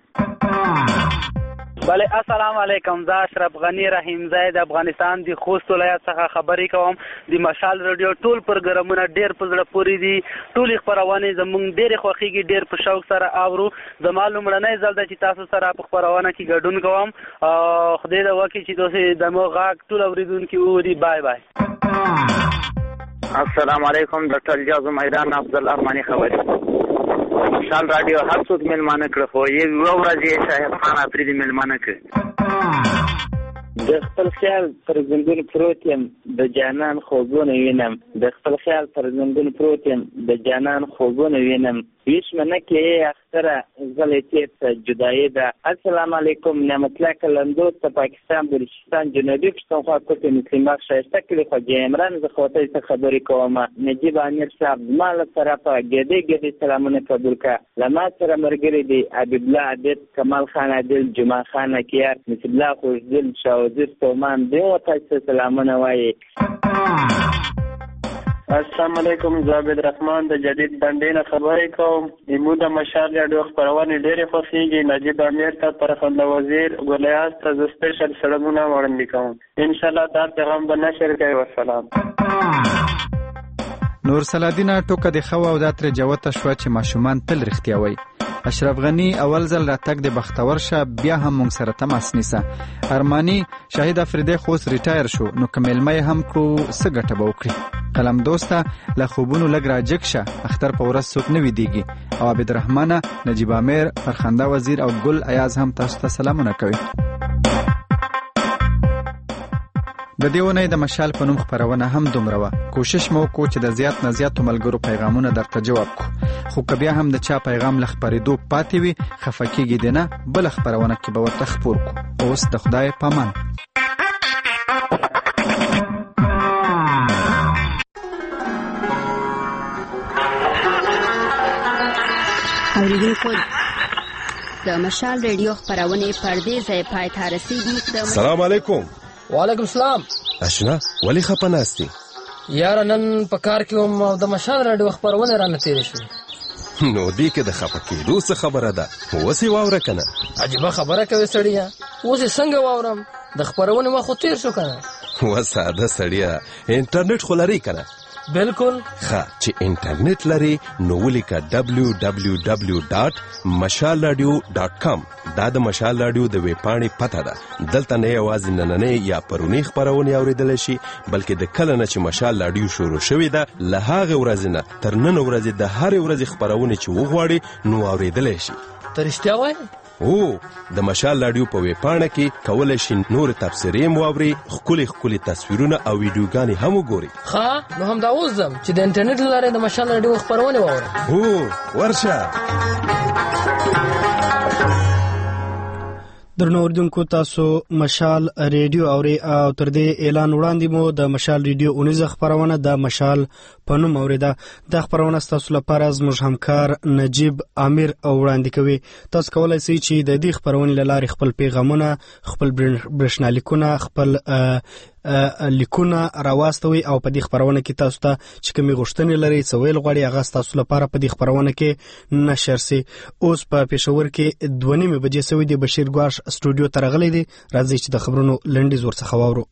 بله السلام علیکم. زه اشرف غنی رحیم زید افغانستان دی خوست ولایت څخه خبرې کوم. د مشال ریډیو ټول پروګرامونه ډیر په زړه پورې دي، ټول خبرونه زموږ ډیر خوښیږي، ډیر په شوق سره اورو. زما لومړنۍ ځل ده چې تاسو سره په خبرونه کې ګډون کوم. خدای دې وکړي چې تاسو د مو غاک ټول اوریدونکو ووري. بای بای. السلام علیکم. ډاکټر جازم ایران افضل ارمانی خبرې. مشال رادیو هر څوک ملمانه کړ، خو یو ورځ یې شاهد خان افریدي ملمانه کړ. د خپل خیال پر زنګون پروت یم د جانان خوبونه وینم، د خپل خیال پر زنګون پروت یم د جانان خوبونه وینم. هیڅ منه کې اختره غلطی ته جدایی ده. السلام علیکم. نعمت الله کلندو ته پاکستان بلوچستان جنوبي پښتونخوا کوټه مسلمان شایسته کلی خواجه عمران زه خواته ته خبرې کوم. نجیب امیر صاحب زما له طرفه ګډې ګډې سلامونه قبول کړه. له ما سره ملګري دي حبیب الله عبید، کمال خان عادل، جمعه خان اکیار، نصیب الله خوشدل، شاوزیر تومان دی او تاسو سلامونه وایي. السلام علیکم. زه عبد الرحمن د جدید بندینه خبرې کوم. ایمو د مشال ریډیو خبرونه ډېرې خوښیږي. نجیب امیر ته پرخنده وزیر ګلیاس ته ز سپیشل سلامونه وړاندې کوم. ان شاء الله دا پیغام به نشر کوي. والسلام. نور سلادین ټوکه د خو او د تر جوته شو چې ماشومان تل رښتیا وایي. اشرف غنی اول ځل راتګ د بختور شه، بیا هم مونږ سره تماس نیسه. ارمانی شهید افریدی خوس ریټایر شو، نو کمل مې هم کړو څه ګټه به وکړي. قلم دوسته له خوبونو لګ راجک شه، اختر په ورځ څوک نه ویدیږي. او عبد الرحمن، نجیب امیر، فرخنده وزیر او ګل ایاز هم تاسو ته سلامونه کوي. د دې ونې د مشال په نوم خبرونه هم دومره وه. کوشش مو کو چې د زیات نه زیاتو ملګرو پیغامونه درته جواب کو، خو که بیا هم د چا پیغام له خبرېدو پاتې وي خفه کېږي دې نه، بله خبرونه کې به ورته خپور کو. اوس د خدای په امان. اوریدونکو د مشال ریډیو خبرونه پردې ځای پای ته رسیدي. سلام علیکم. وعلیکم السلام. اشنا ولی خپه ناستی؟ یاره نن په کار کې وم او د مشال راډیو خبرونه رانه تېرې شوې. نو دې کې د خپه کېدو څه خبره ده؟ اوس یې واوره که نه؟ عجیبه خبره کوې سړیه. اوس یې څنګه واورم؟ د خبرونې وخت خو تېر شو که نه. و ساده سړیه، انټرنیټ خو لري که نه؟ بالکل. ښه چې انټرنیټ لري نو ولیکه ډبلیو ډبلیو ډبلیو ډاټ مشال راډیو ډاټ کام. دا د مشال راډیو د ویب پاڼې پته ده. دلته نه یوازې نننۍ یا پرونی خبرونه اوریدلی شي، بلکې د کله نه چې مشال راډیو شروع شوې ده له هغې ورځې نه تر نن ورځې د هرې ورځې خبرونه چې وغواړي نو اوریدلی شي. ته رښتیا وایې؟ او د مشال راډیو په ویب پاڼه کې کولی شي نور تبصرې هم واوري، ښکلي ښکلي تصویرونه او ویډیوګانې هم وګوري. ښه نو همدا اوس ځم چې د انټرنیټ له لارې د مشال راډیو خبرونه واورم. هو ورشه. درنو اوریدونکو تاسو مشال ریډیو اوري او تر دې اعلان وړاندې مو د مشال ریډیو اونیزه خبرونه د مشال په نوم اوریده. د خبرونه تاسو لپاره زموږ همکار نجیب امیر وړاندې کوي. تاسو کولای شئ چې د دې خبرونې له لارې خپل پیغامونه، خپل برېښنالیکونه، خپل لیکونه راواستوي او په دې خبرونه کې تاسو ته چې کومې غوښتنې لري څه ویل غواړي هغه تاسو لپاره په دې خبرونه کې نشر سي. اوس په پېښور کې دوه نیمې بجې سوي دي. بشیر ګواش سټوډیو ته راغلی دی. راځئ چې د خبرونو لنډیز ورڅخه واورو.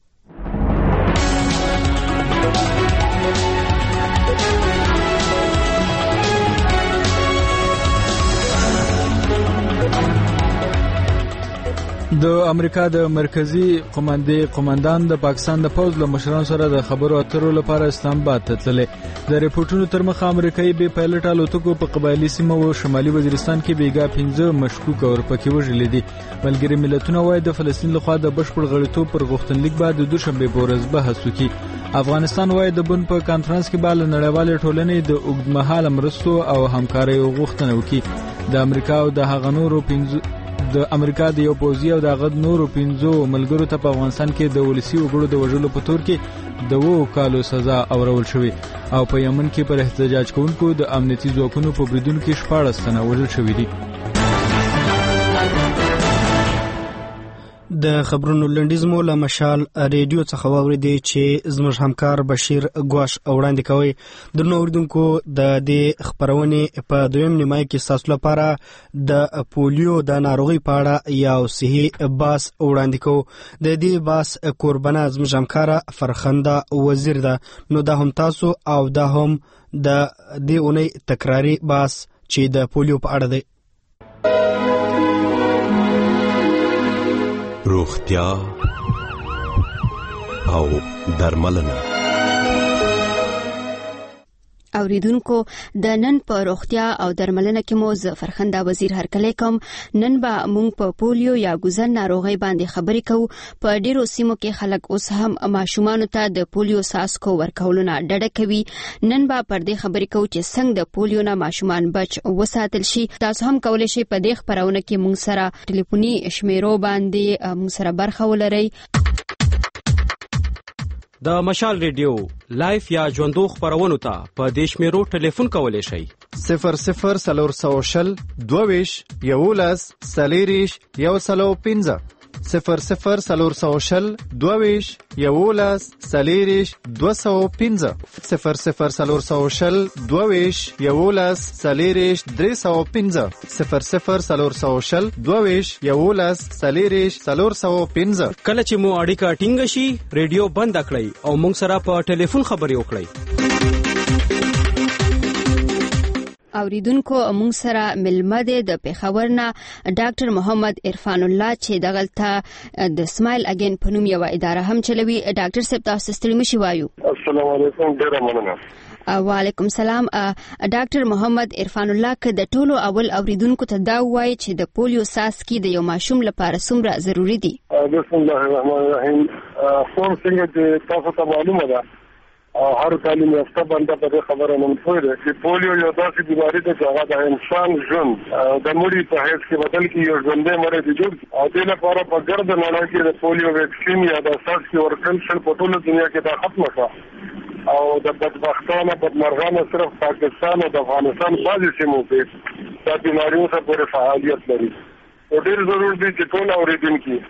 د امریکا د مرکزی قوماندې قوماندان د پاکستان د پوځ له مشرانو سره د خبرو اترو لپاره اسلام آباد ته تللی. د ریپورتونو تر مخه امریکایي بې پایلټ الوتکو په قبایلي سیمه او شمالي وزیرستان کې بیګا پنځه مشکوک اورپکي وژلي دي. ملګري ملتونه وایي د فلسطین لخوا د بشپړ غړیتوب پر غوښتنلیک بعد د دوشنبه په ورځ بحث وکړي. افغانستان وایي د بن په کانفرنس کې به له نړیوالې ټولنې د اوږدمهاله مرستو او همکارۍ غوښتنه وکړي. د امریکا او د هغه نورو پنځه د امریکا د یو پوځي او د غد نورو پنځو ملګرو ته په افغانستان کې د ولسی وګړو د وژلو په تور کې د وو کالو سزا اورول شوې او په یمن کې پر احتجاج کوونکو د امنیتي ځواکونو په بریدونو کې شپاړس تنه وژل شوي دي. د خبرونو لنډیز مو له مشال ریډیو څخه واوریدي چې زموږ همکار بشیر ګواش وړاندې کوي. د نو اوریدونکو د دې خبرونه په دویم نیمه کې تاسو لپاره د پولیو د ناروغي په اړه یو صحیح باس وړاندې کوو. د دې باس قربانه زموږ همکار فرخنده وزیر ده. نو دا هم تاسو او دا هم د دې اونۍ تکراری باس چې د پولیو په اړه دی. روغتیا او درملنه. اوریدونکو د نن په روغتیا او درملنه کې مو ز فرخنده وزیر هرکلی کوم. نن به مونږ په پولیو یا ګوزن ناروغي باندې خبرې کوو. په ډیرو سیمو کې خلک اوس هم ماشومانو ته د پولیو ساسکو ورکولو نه ډډه کوي. نن به پر دې خبرې کوو چې څنګه د پولیو نه ماشومان بچ وساتل شي. تاسو هم کولای شئ په دې خبرونه کې مونږ سره ټلیفوني شمیرو باندې مونږ سره برخه ولرئ. د مشال ریډیو لایف یا ژوندو خبرونو ته په دیش میرو ټلیفون کولی شئ. صفر صفر سلور سو شل دوویش یولس سلیریش یو سلو پنځه صفر صفر سلور سو شل دوویش یولس سلیریش دو سو پنځه صفر صفر سلور سو شل دوویش یولس سلیریش درې سو پنځه صفر صفر سلور سو شل دوویش یولس سلیریش سلور سو پنځه. کله چې مو اړیکه ټینګه شي ریډیو بند کړئ او موږ سره په ټلیفون خبرې وکړئ. اوریدونکو مونږ سره ملمه ده د پیښور نه ډاکټر محمد عرفان الله چې دغلته د سمایل اگین په نوم یو اداره هم چلوي. ډاکټر صاحب تاسو ستړي مشي وایو. السلام علیکم. ډیره مننه. وعلیکم سلام. ډاکټر محمد عرفان الله که د ټولو اول اوریدونکو ته دا وایي چې د پولیو ساسکي د یو ماشوم لپاره څومره ضروری دي. بسم الله الرحمن الرحیم. فور څنګه چې تاسو ته معلومه ده هر تعلیم یافته بنده په دې خبره منفور دی چې پولیو یو داسې بیماری ده چې هغه د انسان ژوند د مړي په حیث کې بدل کې یو ژوندی مرض جوړ او دې لپاره په ګرد نړۍ کې د پولیو ویکسین یا د ساسکي ورکړل شل په ټوله دنیا کې دا ختمه شوه او د بدبختانه بدمرغانه صرف پاکستان او د افغانستان بعضې سیمو کې دا بیماریو سره پورې فعالیت لري. او ډېر ضرور دی چې ټول اورېدونکي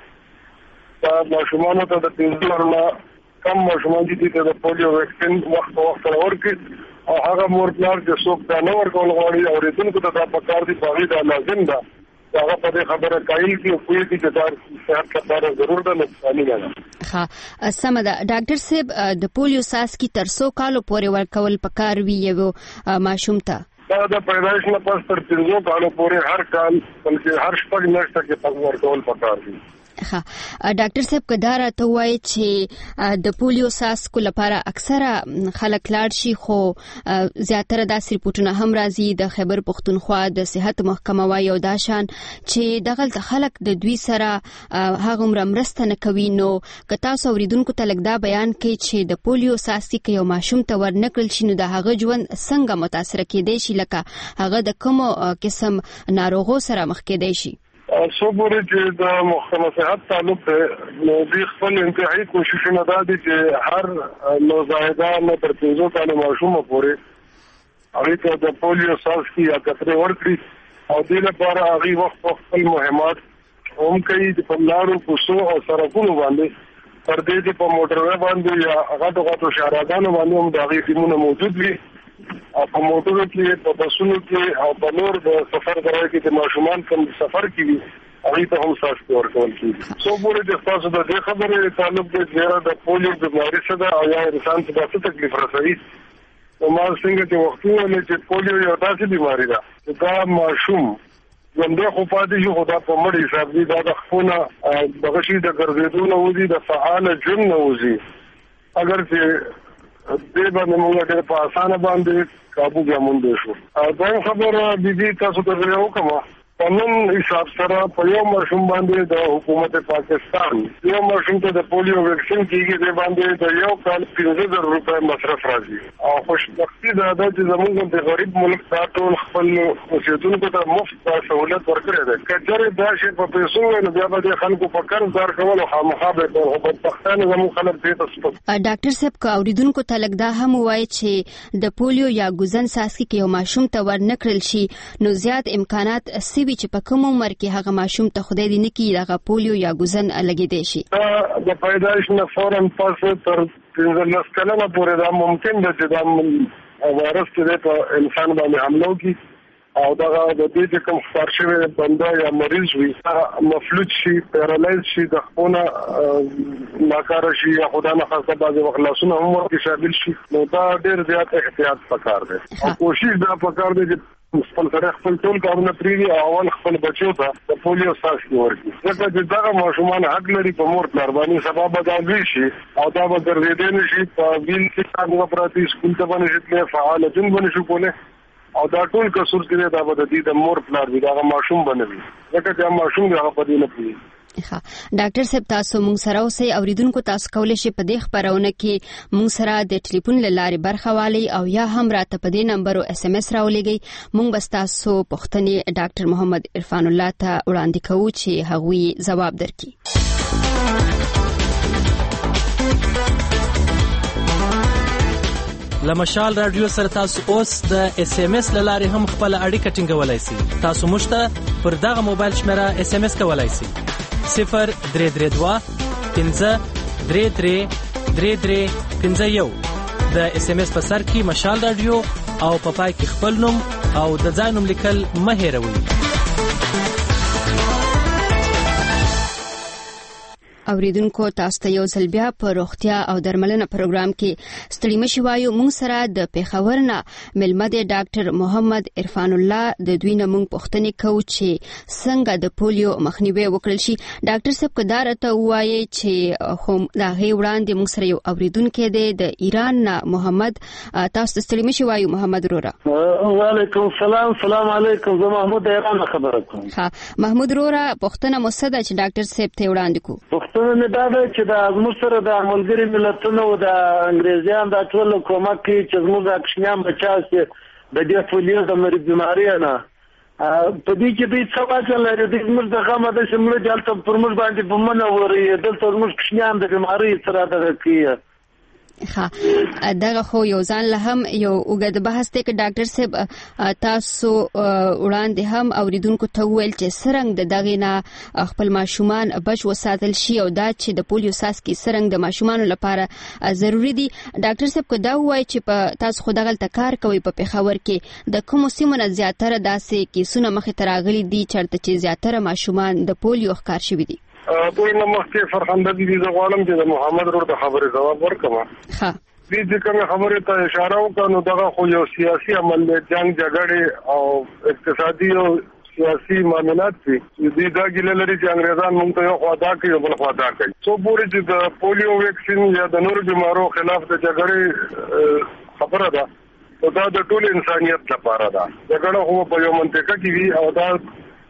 دا ماشومانو ته د پنځه کلونو کم ماشومان دي ته د پولیو ویکسین وخت په وخت ورکړي او هغه مور پلار چې څوک دا نه ورکول غواړي اورېدونکو ته دا پکار دي په هغې دا لازم ده چې هغه په دې خبره قایل کړي او پوهېږي چې دا صحت لپاره ضرور ده نقصاني نه ده. ښه سمه ده. ډاکټر صاحب د پولیو ساسکي تر څو کالو پورې ورکول پکار وي یو ماشوم ته؟ دا د پیدایش نه پس تر پنځو کالو پورې هر کال بلکې هر شپږ میاشته کې ورکول پکار دي. ها ډاکټر صاحب کدار ته وایي چې د پولیو ساسکو لپاره اکثره خلک لاړ شي خو زیاتره داسې ریپورتونه هم راځي د خیبر پختونخوا د صحت محکمه وایي او دا شان چې دغلته خلک د دوی سره هغومره مرسته نه کوي. نو که تاسو اوریدونکو ته لږ دا بیان کړئ چې د پولیو ساسکي که یو ماشوم ته ورنکړل شي نو د هغه ژوند څنګه متاثره کېدی شي لکه هغه د کومو قسم ناروغو سره مخ کېدی شي. څو پورې چې د محکمه صحت تعلق دی نو دوی خپل انتهایي کوششونه دا دي چې هر نوزایدان تر پنځو کالو ماشومه پورې هغوی ته د پولیو ساسکي یا قطرې ورکړي او دې لپاره هغوی وخت په خپل مهمات هم کوي په لارو کوڅو او سړکونو باندې تر دې چې په موټروي باندې یا غټو غټو شهراګانو باندې هم د هغوی ټیمونه موجود وي او په موټرو کې په بسونو کې او په نور د سفر دروازه کې د ماشومان کوم سفر کوي هغه ته هم ساسکي ورکول کیږي. څو پورې د تاسو د دې خبرې تعلق دی چې د پولیو بیماري څخه او یا انسان ته څه تکلیف رسوي نو ما څنګه چې وختونه چې پولیو یو داسې بیماری ده چې دا ماشوم زمده خو پاتې شو خدا په مړ حساب دي دا د خپونه دغه شي د ګرځېدو نه وځي د فعال جن نه وځي اگر چې دې باندې موږ ډېر په اسانه باندې قابو ګمون شو دا خبره بيبي تاسو ته یو کومه قانون حساب سره په یو ماشوم باندې د حکومت پاکستان یو ماشوم ته د پولیو ویکسین کیږي د باندې د یو کال پنځه زره روپۍ مصرف راځي او خوشبختی دا ده چې زموږ د غریب ملک ټول خپل اوسیدونکو ته مفت سہولت ورکړي ده کچره دا شی په پیسو نه بیا به خلکو په قرض دار کول او خامخا به په پاکستان زموږ خلک دې تاسو ډاکټر صاحب کا اوریدونکو ته لګدا هم وایي چې د پولیو یا ګوزن ساسکی کې یو ماشوم ته ورنکړل شي نو زیات امکانات سی چې په کوم عمر کې هغه ماشوم ته خدای دې نه کړي هغه پولیو یا ګوزن لګیدي شي د پیدایش نه فوراً پس تر پنځلس کلنه پورې دا ممکن ده چې دا وایرس دې په انسان باندې حمله وکړي او دا د دې چې کوم خطر شوی بنده یا مریض وي مفلوج شي پیرالایز شي د خپونه ناکاره شي یا خدا نه خاصه بعضې وخت لاسونه هم ورته شامل شي نو دا ډېر زیات احتیاط پکار دی او کوشش دا پکار دی چې خپل سره خپل ټول کارونه پریږي او اول خپل بچو ته د پولیو ساسکی ورکړي ځکه چې دغه ماشومان حق لري په مور پلار باندې سبا بدل شي او دا به ګرځېدل نشي په ویل کې هغه پراتی سکول ته باندې چې فعال جن باندې شو کوله او دا ټول کسور کې دا به د دې د مور پلار وی دا ماشوم بنوي ځکه چې ماشوم هغه په دې نه پوي ها ډاکټر صاحب تاسو مونږ سره اوسئ اوریدونکو تاسو کولای شئ په دې خبرونه کې مونږ سره د ټلیفون لارې برخه والی او یا هم راته په دې نمبر او اس ام اس راولېږئ مونږ بس تاسو پوښتنې ډاکټر محمد عرفان الله ته وړاندې کوو چې هغوی ځواب درکړي لمشال رادیو سره تاسو اوس د اس ام اس لارې هم خپل اړیکه ټینګولای شئ تاسو مشته پر دغه موبایل شمیره اس ام اس کولای شئ صفر درې درې دوه پنځه درې درې درې درې پنځه یو د اس ام اس په سر کې مشال رادیو او په پای کې خپل نوم او د ځای نوم لیکل مه هېروئ اوریدونکو تاسو ته یو ځل بیا په روغتیا او درملنه پروګرام کې ستړي مشي وایو مونږ سره د پیښور نه ملمد ډاکټر محمد عرفان الله د دوی نه مونږ پوښتنې کوو چې څنګه د پولیو مخنیوي وکړل شي ډاکټر صاحب کدار ته وایي چې هم دا هی وړاندې مونږ سره یو اوریدونکو دی د ایران نه محمد تاسو ستړي مشي وایو محمد رورا وعلیکم السلام السلام علیکم زه محمود ایران خبره کوم ها محمود رورا پوښتنه مصده چې ډاکټر صاحب ته وړاندې کوو نه دا چې د زموږ سره د ملګري ملتونو او د انګریزیان د ټول کومک کوي چې زموږ د کشمیان بچاس د دې پولیو د مری بیماری نه په دې کې د څه واقع لري د زموږ د غمه د شمول دلته پر موږ باندې په منه وري دلته زموږ کشمیان د بیماری سره د کوي ها دغه خو یو ځان له هم یو وګد بحث ته کې ډاکټر صاحب تاسو وړاندې هم اوریدونکو ته ویل چې سرنګ د دغه نه خپل ماشومان بچ وساتل شي او دا چې د پولیو ساسکی سرنګ د ماشومان لپاره ضروری دي ډاکټر صاحب کو دا وایي چې په تاسو خو دغه تکار کوي په پیښور کې د کوم سیمه نه زیاتره داسې کیسونه مخې تراغلي دي چرته چې زیاتره ماشومان د پولیو ښکار شوي دي دوی نه مخکې فرخنده دي زه غواړم چې د محمد رور د خبرې ځواب ورکړم ها دې چې کومه خبره ته اشاره وکړه نو دغه خو یو سیاسي عمل دی جنگ جګړې او اقتصادي او سیاسي معاملات دي دې دا ګیله لري چې انګريزان موږ ته یو خوادا کوي بل خوادا کوي څو پورې چې د پولیو ویکسین یا د نورو بیمارو خلاف د جګړې خبره ده او دا د ټول انسانيت لپاره ده جګړه خو په یو منطقه کې وي او دا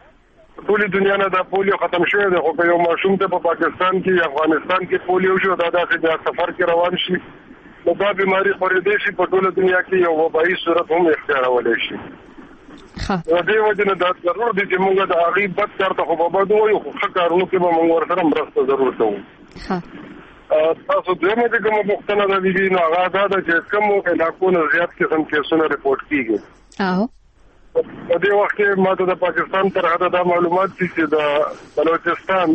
ټول دنیا نه دا پولیو ختم شوی دی خو یو ماشوم ته په پاکستان کې افغانستان کې پولیو شو دا داسې د سفر کې روان شي نو دا بیماری خورېدې شي په ټول دنیا کې یو وبایي صورت هم اختیارولای شي ها د دې وجه نه دا ضرور دي چې موږ د هغه بد کار ته خو به دوی خو ښه کارونه کې به موږ ورسره مرسته ضرور کوو ها تاسو دغه د کوم مختلفه د دې نه هغه دا چې کوم علاقو نه زیات قسم کیسونه رپورت کیږي او په دې وخت کې ماته د پاکستان تر حده دا معلومات دي چې د بلوچستان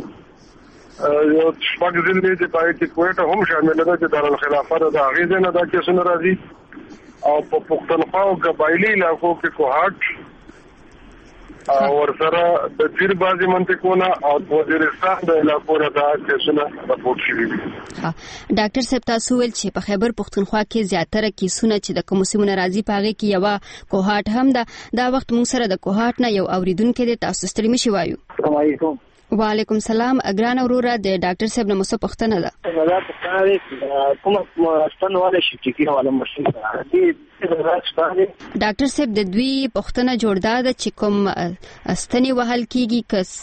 یو شپږ ضلع دي په کې کوټه هم شامل ده چې دارالخلافه د هغې ځای نه دا کیسونه راځي او په پښتونخوا او قبایلي علاقو کې کوهاټ ورسره د جیر بازي منطقونه او وزیرستان د علاقو راځه کیسونه راپورټ شوي دي. ډاکټر صاحب تاسو ویل چې په خیبر پښتونخوا کې زیاتره کیسونه چې د کوم سیمه راځي پاغه کې یو کوهات هم ده. دا وخت موږ سره د کوهات نه یو اوریدونکو د تاسو ستړي مشي وایو. السلام علیکم. وعلیکم السلام. اګران اورورا د ډاکټر صاحب نه مو څه پوښتنه ده؟ دا پوښتنه کومه ستنواله شي چې کیواله مشین دي. ډاکټر صاحب د دوی پوښتنه جوړدا ده چې کوم ستنی وهل کیږي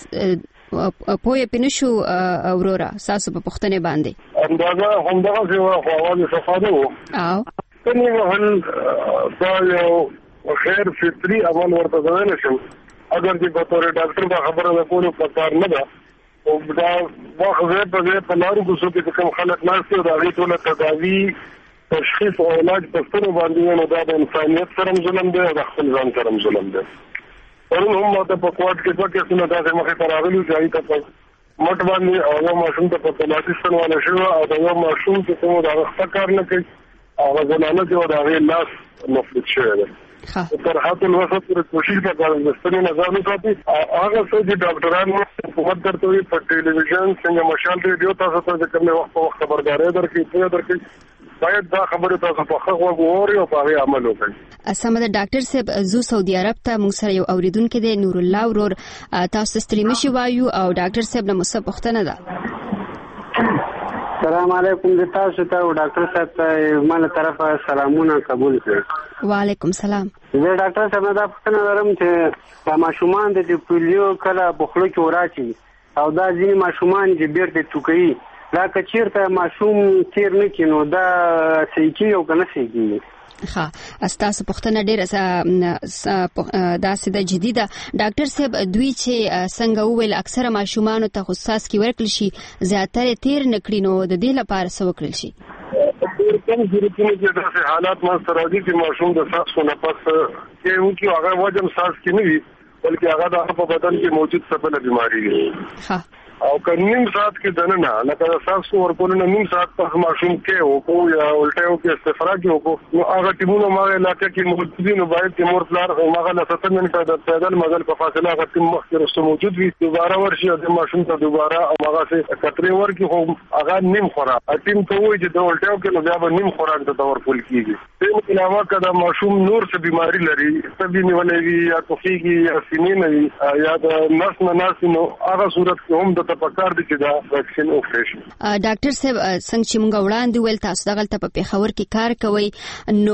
کس پوهه پینشو اورورا تاسو په پوښتنه باندې اندازه همدغه څه خواله صفاده وو او ستنی وهل دا یو خیر فطری عمل ورته ویل شي. اگر چې په تور ډاکټر په خبره ده کولو په کار نه ده او دا واخه په دې په لارو کوڅو کې کوم خلک ناشته او دا غي ټول تداوی تشخیص او علاج په ستونو باندې نو دا د انسانيت سره ظلم دی او د خپل ځان سره ظلم دی. ورن هم ته په کوټ کې په کې څنګه دا مخه تراغلی ځای ته په مټ باندې او یو ماشوم ته په تلاسي ستنواله شو او دا یو ماشوم چې کوم دا وخت کار نه کوي او ځنانه چې دا غي لاس مفلت شوی دی. تر حتی الوسط پر کوشش وکړم د ستنې نظر وساتي. هغه څه چې ډاکټرانو حکومت درته وي په ټلویزیون څنګه مشال ریډیو تاسو ته د کومه وخت په وخت خبرداري درکې ته درکې باید دا خبره تاسو په خغه وګورئ او په هغه عمل وکړئ. اسمه د ډاکټر صاحب زو سعودي عرب ته موږ سره یو اوریدونکو دی نور الله ورور تاسو ستړي مشي وایو او ډاکټر صاحب له مصه پوښتنه ده. السلام علیکم د تاسو ته او ډاکټر صاحب ته مانه طرفه سلامونه قبول کړئ. وعلیکم سلام. زه ډاکټر صاحب دا پوښتنه لرم چې د ماشومان د پولیو کله بخلو کې وراچي او دا ځینې ماشومان چې بیرته ټوکي دا کچیرته ماشوم تیر نه کینو دا سېکی او کنه سېکی. ها استاسو پوښتنه ډیره دا سده جديده. ډاکټر صاحب دوی چې څنګه وویل اکثره ماشومان ته خصاص کې ورکل شي زیاتره تیر نکړي نو د دې لپاره څه وکړل شي؟ کوم ځینې چې داسې حالات ما سره دي چې ماشوم د ساس نه پس کې یو کې هغه وجم ساس کې نه وي بلکې هغه د په بدن کې موجود څه بل بیماری دی. ها او کنیم سات کې دنه نه لکه ساس ورکول نه نیم سات په ماشوم کې او کو یا الټه او کې استفراغ کې او نو هغه ټیمونو ما علاقه کې موجودین باید چې مور پلار او هغه له ستن منټه د پیدل مزل په فاصله هغه ټیم مخکې رسو موجود وي دوباره ورشي د ماشوم ته دوباره هغه څه کتري ورکی خو هغه نیم خوراک ټیم ته وایي چې د الټه او کې نو بیا به نیم خوراک د ورکول کیږي. په علاوه کدا ماشوم نور څه بیماری لري سبي نیولې وي یا کوفيږي یا سینې نه وي یا د نس نه نس نو هغه صورت کې هم د تفکر دي چې دا ویکسین وکړي. ډاکټر صاحب څنګه چې موږ وړاندې ویل تاسو دغه په پیښور کې کار کوي نو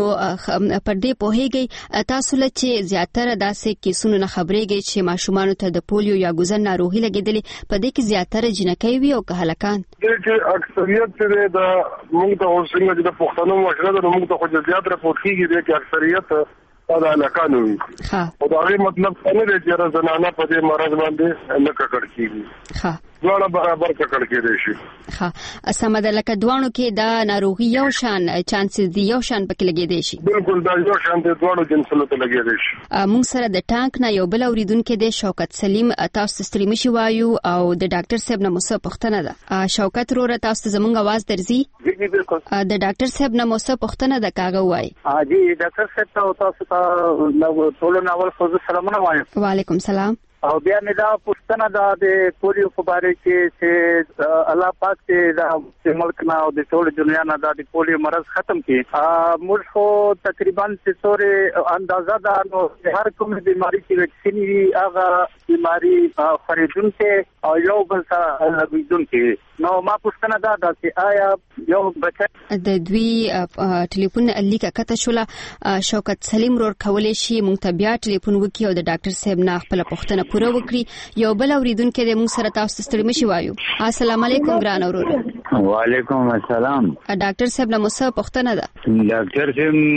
پر دې پوهیږي تاسو له چې زیاتره داسې کیسونو نه خبرېږي چې ماشومان ته د پولیو یا ګوزن ناروغي لګیدلې په دې کې زیاتره جنکۍ وي او کهلکان. چې اکثریت چې د موږ ته اوسنګ د پښتنو مشره د موږ ته خو زیات راپورټ کیږي چې اکثریت دا علاقانو وي. ها او دا غي مطلب څنګه دی چې زنانه په دې مرض باندې نه ککړ کیږي. ها دواړه برابر ککړ کېدای شي. ها اسمه د لکه دوانو کې دا ناروغي یو شان چانسز دی یو شان پکې لګیدای شي. بالکل دا یو شان د دوانو جنسونو ته لګیدای شي. موږ سره د ټانک نه یو بل اوریدونکو دی شوکت سلیم تاسو ستړي مشي وایو او د ډاکټر صاحب نه موسه پوښتنه ده. شوکت وروره تاسو زمونږ आवाज درځي؟ جی بالکل. د ډاکټر صاحب نه موسه پوښتنه ده کاغه وای. ها جی ډاکټر صاحب تاسو ته نو ټول ناول خو سلامونه وایم. وعلیکم سلام. او بیا مې دا پوښتنه ده د پولیو په اړه کې چې الله پاک دې د ملک نه او د ټول دنیا نه د پولیو مرض ختم کړي. موږ خو تقریبا څورې اندازه ده نو هر کومه بیماری چې ویکسین وي هغه بیماری خریدونکو او یو بل سره لګیدونکو. نو ما پوښتنه ده چې آیا یو بچی د دوی ټلیفون لیکه کته شوله شوکت سلیم ور کولې شي مونږ ته بیا ټلیفون وکي او د ډاکټر صاحب نه خپل پوښتنه پوره وکړي. یو بل اوریدونکو د موږ سره تاسو ستړي مشي وایو. السلام علیکم ګران اورور. وعلیکم السلام. ډاکټر صاحب له موږ پوښتنه ده. ډاکټر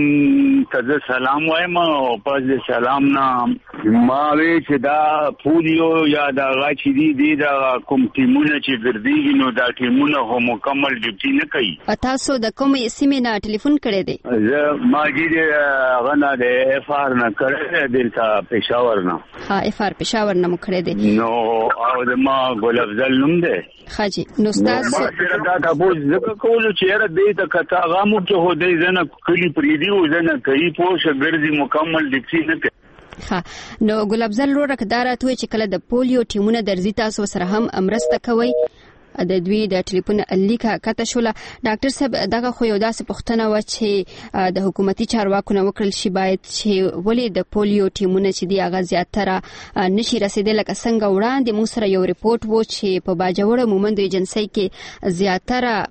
صاحب ته سلام وایم او پس د سلام نه ما وی چې دا پولیو یا دا غاچی دی دی دا کوم ټیمونه چې ګرځي نو دا ټیمونه هم مکمل ډیوټي نه کوي. تاسو د کومې سیمې نه ټلیفون کړی دی؟ زه ما دې غنا د اف ار نه کړی دلته پېښور نه. ها اف ار پېښور نه مو کړی دی. نو او د ما ګل افضل نوم دی. خاجي نو تاسو دا تاسو ځکه کولو چې را دې ته کتا غامو کې هو دې زنه کلی پریدي او زنه کوي پوښ ګرځي مکمل ډیوټي نه کوي. ها نو ګلاب زل وروره کدارات وای چې کله د پولیو ټیمونه درځي تاسو سره هم امرسته کوي د دوی د ټلیفون لیکه کته شوله. ډاکټر صاحب دغه خو یو داسې پوښتنه و چې د حکومتي چارواکو نه وکړل شي باید چې ولې د پولیو ټیمونه چې دی هغه زیاتره نشي رسیدل لکه څنګه وړاندې موږ سره یو ریپورت و چې په باجوړ مومند ایجنسی کې زیاتره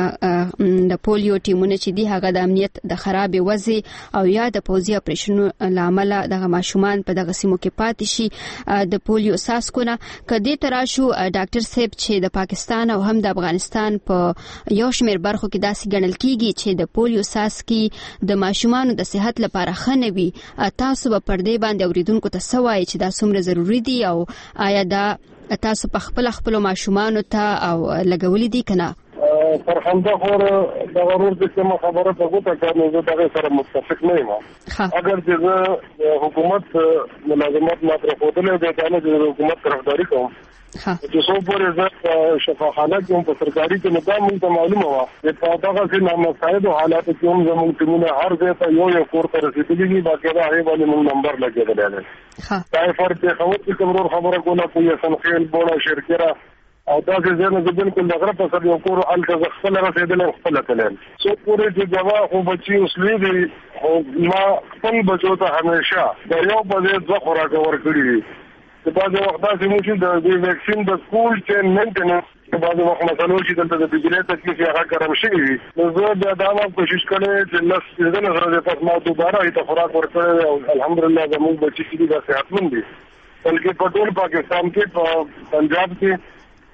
د پولیو ټیمونه چې دی هغه د امنیت د خراب وضع او یا د پوزي اپریشنو لامل د ماشومان په دغه سیمو کې پاتې شي د پولیو ساسکونه کدي تراشو. ډاکټر صاحب چې د پاکستان او هم د افغانستان په یو شمېر برخو کې داسې ګڼل کیږي چې د پولیو ساسکي د ماشومان د صحت لپاره خنوي، تاسو په پردې باندې اوریدونکو ته سوای چې دا څومره ضروری دي او آیا دا تاسو په خپل خپل ماشومان ته او لګولې دي کنه؟ فرخنده خور د غرور د کوم خبره په ګوته کړنه زه دغه سره متفق نه یم. اگر چې حکومت ملازمت ما تر خودلې د دانه د حکومت طرفداري کوم چې څو پورې زه شفاخانه کوم په سرکاري کې نظام ته معلومه و چې په دغه سي نامساعد حالات کې هم زموږ ټیمونه هر ځای ته یو یو کور ته رسیدلي باقاعده هغه باندې موږ نمبر لګېدل دي. ها دا فرق دی خو چې کوم خبره کوله کوی سنخیل بوله شرکره او دا چې زه نه بالکل دغه په سر یو کور الته خپل رسیدل خپل کلم څو پورې چې جواب خو بچي اصلي دي او ما خپل بچو ته همیشه دا یو په ځای خوراک ورکړي په بعض وخت چې موږ د ویکسین د سکول چین مینټیننس په بعض وخت مثلا چې دلته د بجلی تکلیف هغه کارم شي نو زه دا دامه کوشش کړم چې لس دنه سره پس ما دوباره ایت خوراک ورکړم او الحمدلله زموږ بچي چې د صحتمند دي بلکې په ټول پاکستان کې په پنجاب کې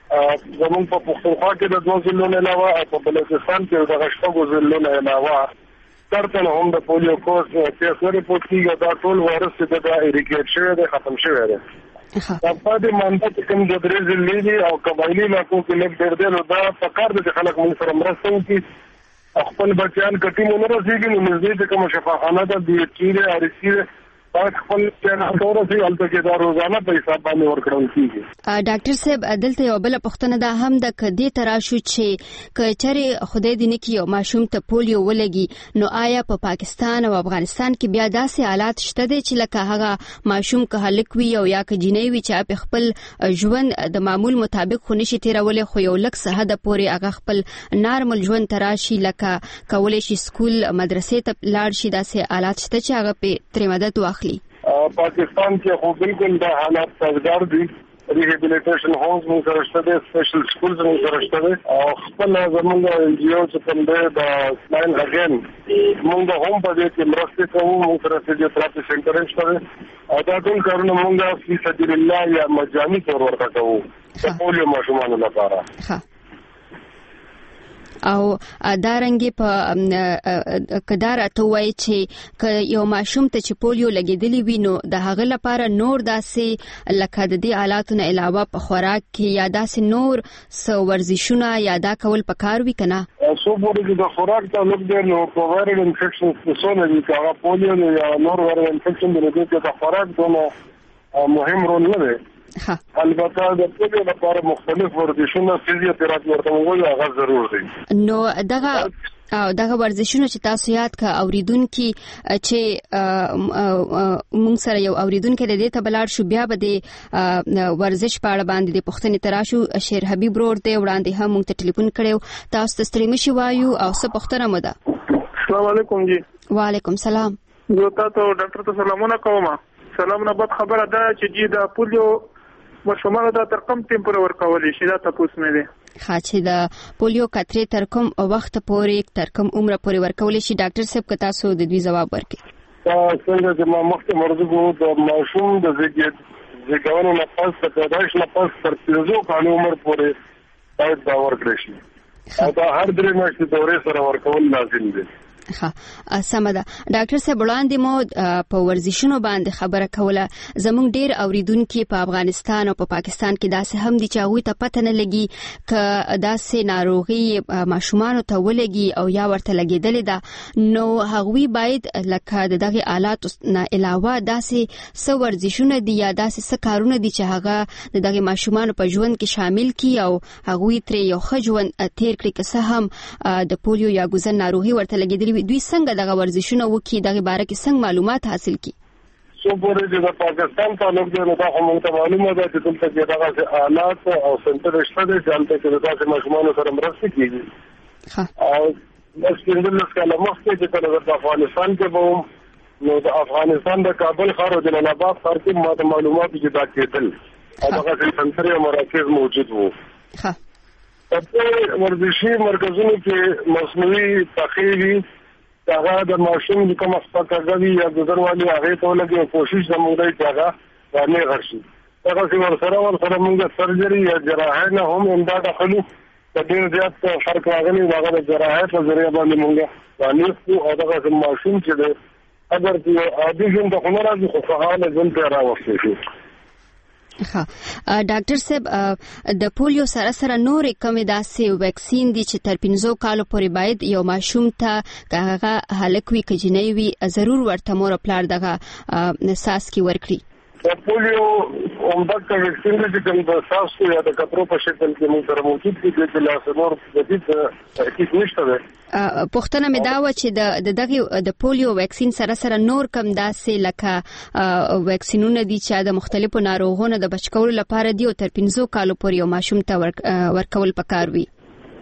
زمون په پښتونخوا کې د دوه ضلعونو علاوه او په بلوچستان کې د غشتګو ضلعونو علاوه ترته هم د پولیو کورس چې سره پوتیږي دا ټول وایرس چې د اریګیټ شوی دی ختم شوی دی. په پاتې مانده چې کوم د درې ضلعې دي او قبایلی علاقو کې لږ ډېر دی نو دا په کار د خلک مون سره مرسته وکړي خپل بچیان کټي مونږ راځي چې نږدې کوم شفاخانه ده د چیرې اړیکې خپل چانه سي الته کې دا روزانه په حساب باندې ورکړل کیږي. ډاکټر صاحب دلته یو بل پوښتنه ده هم د کدي تراشو چې کچري خدای دې نه کیو ماشوم ته پولیو ولګي نو آیا په پا پاکستان او افغانستان کې بیا داسې حالات شته دي چې لکه هغه ماشوم که هلک وي او یا که جنۍ وي چې په خپل ژوند د معمول مطابق خو نشي تیرولې خو یو لک سهده پورې هغه خپل نارمل ژوند تراشي لکه کولای شي سکول مدرسې ته لاړ شي داسې حالات شته چې هغه په تر مدد واخلي؟ پاکستان کې خو بالکل دا حالات سازگار دي. ریهابیلیټیشن هومز موږ سره شته دي، سپیشل سکولز موږ سره شته دي او خپل زموږ ان جی او چې کوم دی د سمایل اگین موږ هم په دې کې مرسته کوو. موږ سره فزیوتراپي سنټر شته دي او دا ټول کارونه موږ په سبیل الله یا مجاني تور ورکوو د پولیو ماشومانو لپاره. او دارنګي په کدار ته وای چې یو ماشوم ته چې پولیو لګیدلی وي نو د هغه لپاره نور داسې لکه د دې حالاتونو علاوه په خوراک کې یا داسې نور سو ورزشونه یا دا کول پکار وي کنه؟ سو پورې د خوراک ته لږ ډېر نو په وایرل انفیکشن څه نه دي هغه پولیو یا نور وایرل انفیکشن د دې د خوراک دونه مهم رول نه لري. البته د ټولو لپاره مختلف ورزشونه فزیوتراپي ورته وایي هغه ضرور دي. نو دغه او دغه ورزشونه چې تاسو یاد کا اوریدونکو چې مونږ سره یو اوریدونکو د دې ته بلار شو بیا به د ورزش په اړه باندې د پښتنې تراشو شیر حبیب ورور دی وړاندې هم مونږ ته ټلیفون کړو تاسو ته ستړي مشي وایو او څه پښتنه مو ده. السلام علیکم جی. وعلیکم سلام. زه تاسو ډاکټر ته سلامونه کوم. سلامونه بد خبره ده چې جی د پولیو ماشومان دا تر کم ټیمپر ورکول شي دا تاسو مې دي. خاصه د پولیو کترې تر کوم وخت پورې تر کوم عمر پورې ورکول شي ډاکټر صاحب که تاسو د دې جواب ورکړي؟ دا څنګه چې ما مخکې مرزو د ماشوم د زیږون نه پس د پیدایش نه پس تر پنځه کال عمر پورې باید دا ورکړي شي او دا هر درې میاشتې دورې سره ورکول لازم دي. ها سمه ده. ډاکټر صاحب وړاندې مو په ورزشونو باندې خبره کوله. زموږ ډیر اوریدونکو په افغانستان او په پاکستان کې داسې هم دي چې هغه ته پته نه لګي ک داسې ناروغي ماشومان ته ولګي او یا ورته لګیدل ده نو هغوی باید لکه دغه آلات نه علاوه داسې څو ورزشونه دي یا داسې څه کارونه دي چې هغه دغه ماشومان په ژوند کې شامل کی او هغوی تر یو ښه ژوند تیر کړي که څه هم د پولیو یا ګوزن ناروغي ورته لګیدل دوی څنګه دغه ورزشونه وکي دغه باره کې څنګه معلومات حاصل کی؟ څو پورې چې د پاکستان تعلق دی نو دا هم موږ معلومه ده چې دلته کې دغه آلات او سنټر شته دي چې هلته کې داسې ماشومانو سره مرسته کېږي او بس پنځلس کاله مخکې چې کله د افغانستان کې به نو د افغانستان د کابل ښار او جلال آباد ښار کې ما ته معلومات چې دا کېدل او دغه سنټر او مراکز موجود وو. په ورزشي مرکزونو کې مصنوعي پخې وي هغه د ماشوم د کوم سپکاګوي یا ګذروالي هغه ته لګي کوشش زموږ دی چې هغه باندې غرشي هغه چې ورسره ورسره موږ سرجري یا جراحي نه هم امداد اخلو د ډېر زیات فرق راغلی هغه د جراحي په ذریعہ باندې موږ باندې او هغه ماشوم چې دی اگر چې عادي ژوند د هنر راځي خو فعال ژوند ته راوستي شي. ها ډاکټر صاحب د پولیو سره سره نورې کومې داسې ویکسین دي چې تر پنځو کالو پورې باید یو ماشوم ته هغه هلک وي که جنۍ وي ضرور ورته مور پلار دغه څاڅکي ورکړي. د پولیو عمدک ویکسین دي چې کوم د څاڅکو یا د قطرو په شکل کې موږ سره موجود دي چې لا نور جدید تحقیق نشته ده. پوښتنه مې دا و چې د دغه د پولیو ویکسین سره سره نور کم داسې لکه ویکسینونه دي چې د مختلفو ناروغونو د بچ کولو لپاره دي او تر پنځو کالو پورې یو ماشوم ته ورکول پکار وي.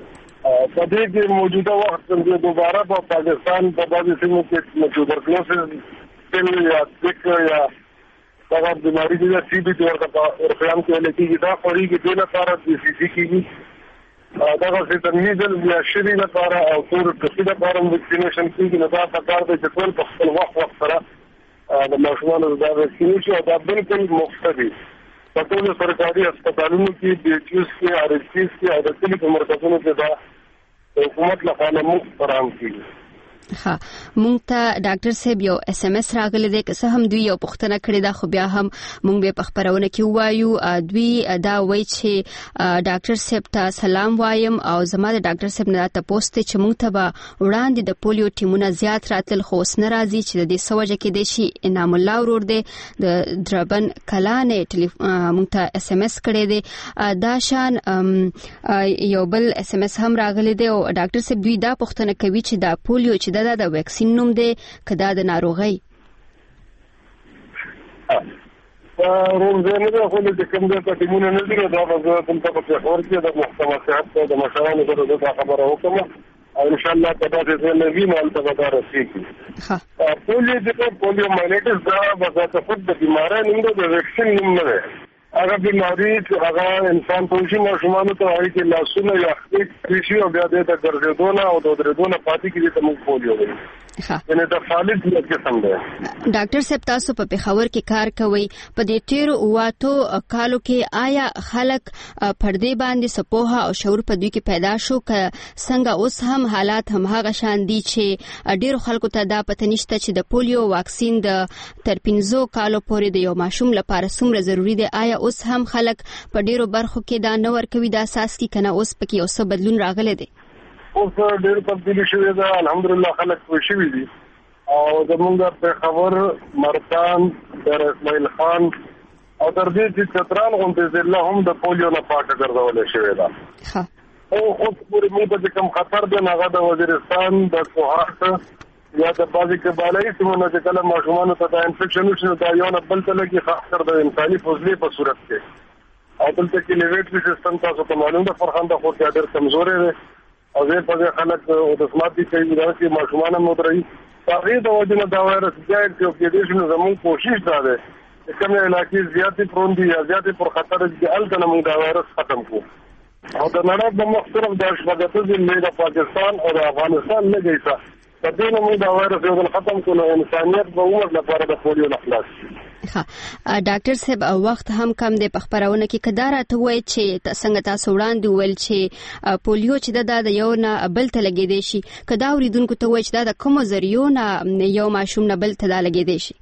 په دې کې موجوده وخت کې دوباره په پاکستان په بعضې سیمو کې تبرکلوسز سیل یا دک یا دغه بیماری دي چې سی بي ټي ورته ورخلام کې لکه دا خوري کې د لپاره د سی سی کېږي دغه چې د میزل یا شری لپاره او ټول د لپاره ویکسینیشن کېږي نو دا په کار دی چې ټول په خپل وخت وخت سره د ماشومانو د ویکسینیشن او دا بالکل مفت دي په ټول سرکاري هسپتالونو کې د چوس کې ار ایس کې او د کلینیک مرکزونو کې دا حکومت لخوا مفت فراهم کېږي. ها مونږ ته ډاکټر صاحب یو اس ام اس راغلی دی که څه هم دوی یو پوښتنه کړې ده خو بیا هم مونږ به په خبرونه کې وایو دوی دا وایي چې ډاکټر صاحب ته سلام وایم او زما د ډاکټر صاحب نه تاسو ته چې مونږ ته به وړاندې د پولیو ټیمونه زیات راتل خو اوس نه راځي چې د دې سوجه کې دی شي انعام الله ورور دی د دربن کلانې مونږ ته اس ام اس کړی دی دا شان یو بل اس ام اس هم راغلی دی او ډاکټر صاحب دوی دا پوښتنه کوي چې دا پولیو چې دا د ویکسین نوم دی که دا د ناروغۍ روزانه د خپل د کوم د ټیمونو نه دي دا به دلته په خبر کې د محتوا صحت د مشرانو سره د خبره وکم او ان شاء الله په داسې ځای نه وي مال ته به رسېږي. ها پولیو د پولیو مایلیټس دا به خود د بیماری نوم د ویکسین نوم نه دی هغه بیماری چې هغه انسان په شي ماشومانو ته هغه کې لاسونه یا خپل شي او بیا د ګرځېدونه او د درېدونه پاتې کې د موږ پولیو وایي. ها یعنی د فالج نه قسم دی. ډاکټر صاحب تاسو په پېښور کې کار کوئ په دې تیرو واتو کالو کې آیا خلک پردې باندې سپوها او شعور په دوی کې پیدا شو که څنګه اوس هم حالات هم هغه شان دي چې ډیرو خلکو ته دا پته نشته چې د پولیو واکسین د تر پنځو کالو پورې د یو ماشوم لپاره څومره ضروری دی آیا اوس هم خلک په ډیرو برخو کې دا نه ورکوي دا اساس کې کنه اوس پکې یو څه بدلون راغلی دی؟ اوس ډېر تبدیلی شوې ده الحمدلله خلک پوه شوي دي او زمونږ پېښور مرتان در اسماعیل خان او تر دې چې چترال غونډې ضلع هم د پولیو نه پاکه ګرځولې شوې ده. او اوس پورې موږ ته کوم خطر دی هغه د وزیرستان د کوهاټ یا د بعضې قبایلي سیمونو چې کله ماشومانو ته دا انفیکشن وشي نو دا یو نه بل ته لګي خاص کر د انساني فضلې په صورت کې او دلته کې لیویټري سیستم تاسو ته معلوم ده فرخنده خو ډېر کمزوری دی او زه په خلک او د سماعتي کوي دا چې ماشومان مو درې هغه د وجنه دا وایرس ځای چې په دې شنو زموږ کوشش دا ده چې کوم علاقې زیاتې پرون دي یا زیاتې پر خطر دي الته موږ دا وایرس ختم کو او د نړۍ په مختلف د شبکې د د پاکستان او د افغانستان نه گئی څه په دې نوم دا وایرس یو ختم کولو انسانيت په عمر لپاره د پولیو نه خلاص. ها ډاکټر صاحب وخت هم کم دی په خبرونه کې کدار ته وای چې څنګه تاسو وړاندې ول چې پولیو چې د یو نه بل ته لګیدي شي کدا اوریدونکو ته وای چې دا د کوم ذریعو نه یو ماشوم نه بل ته لګیدي شي؟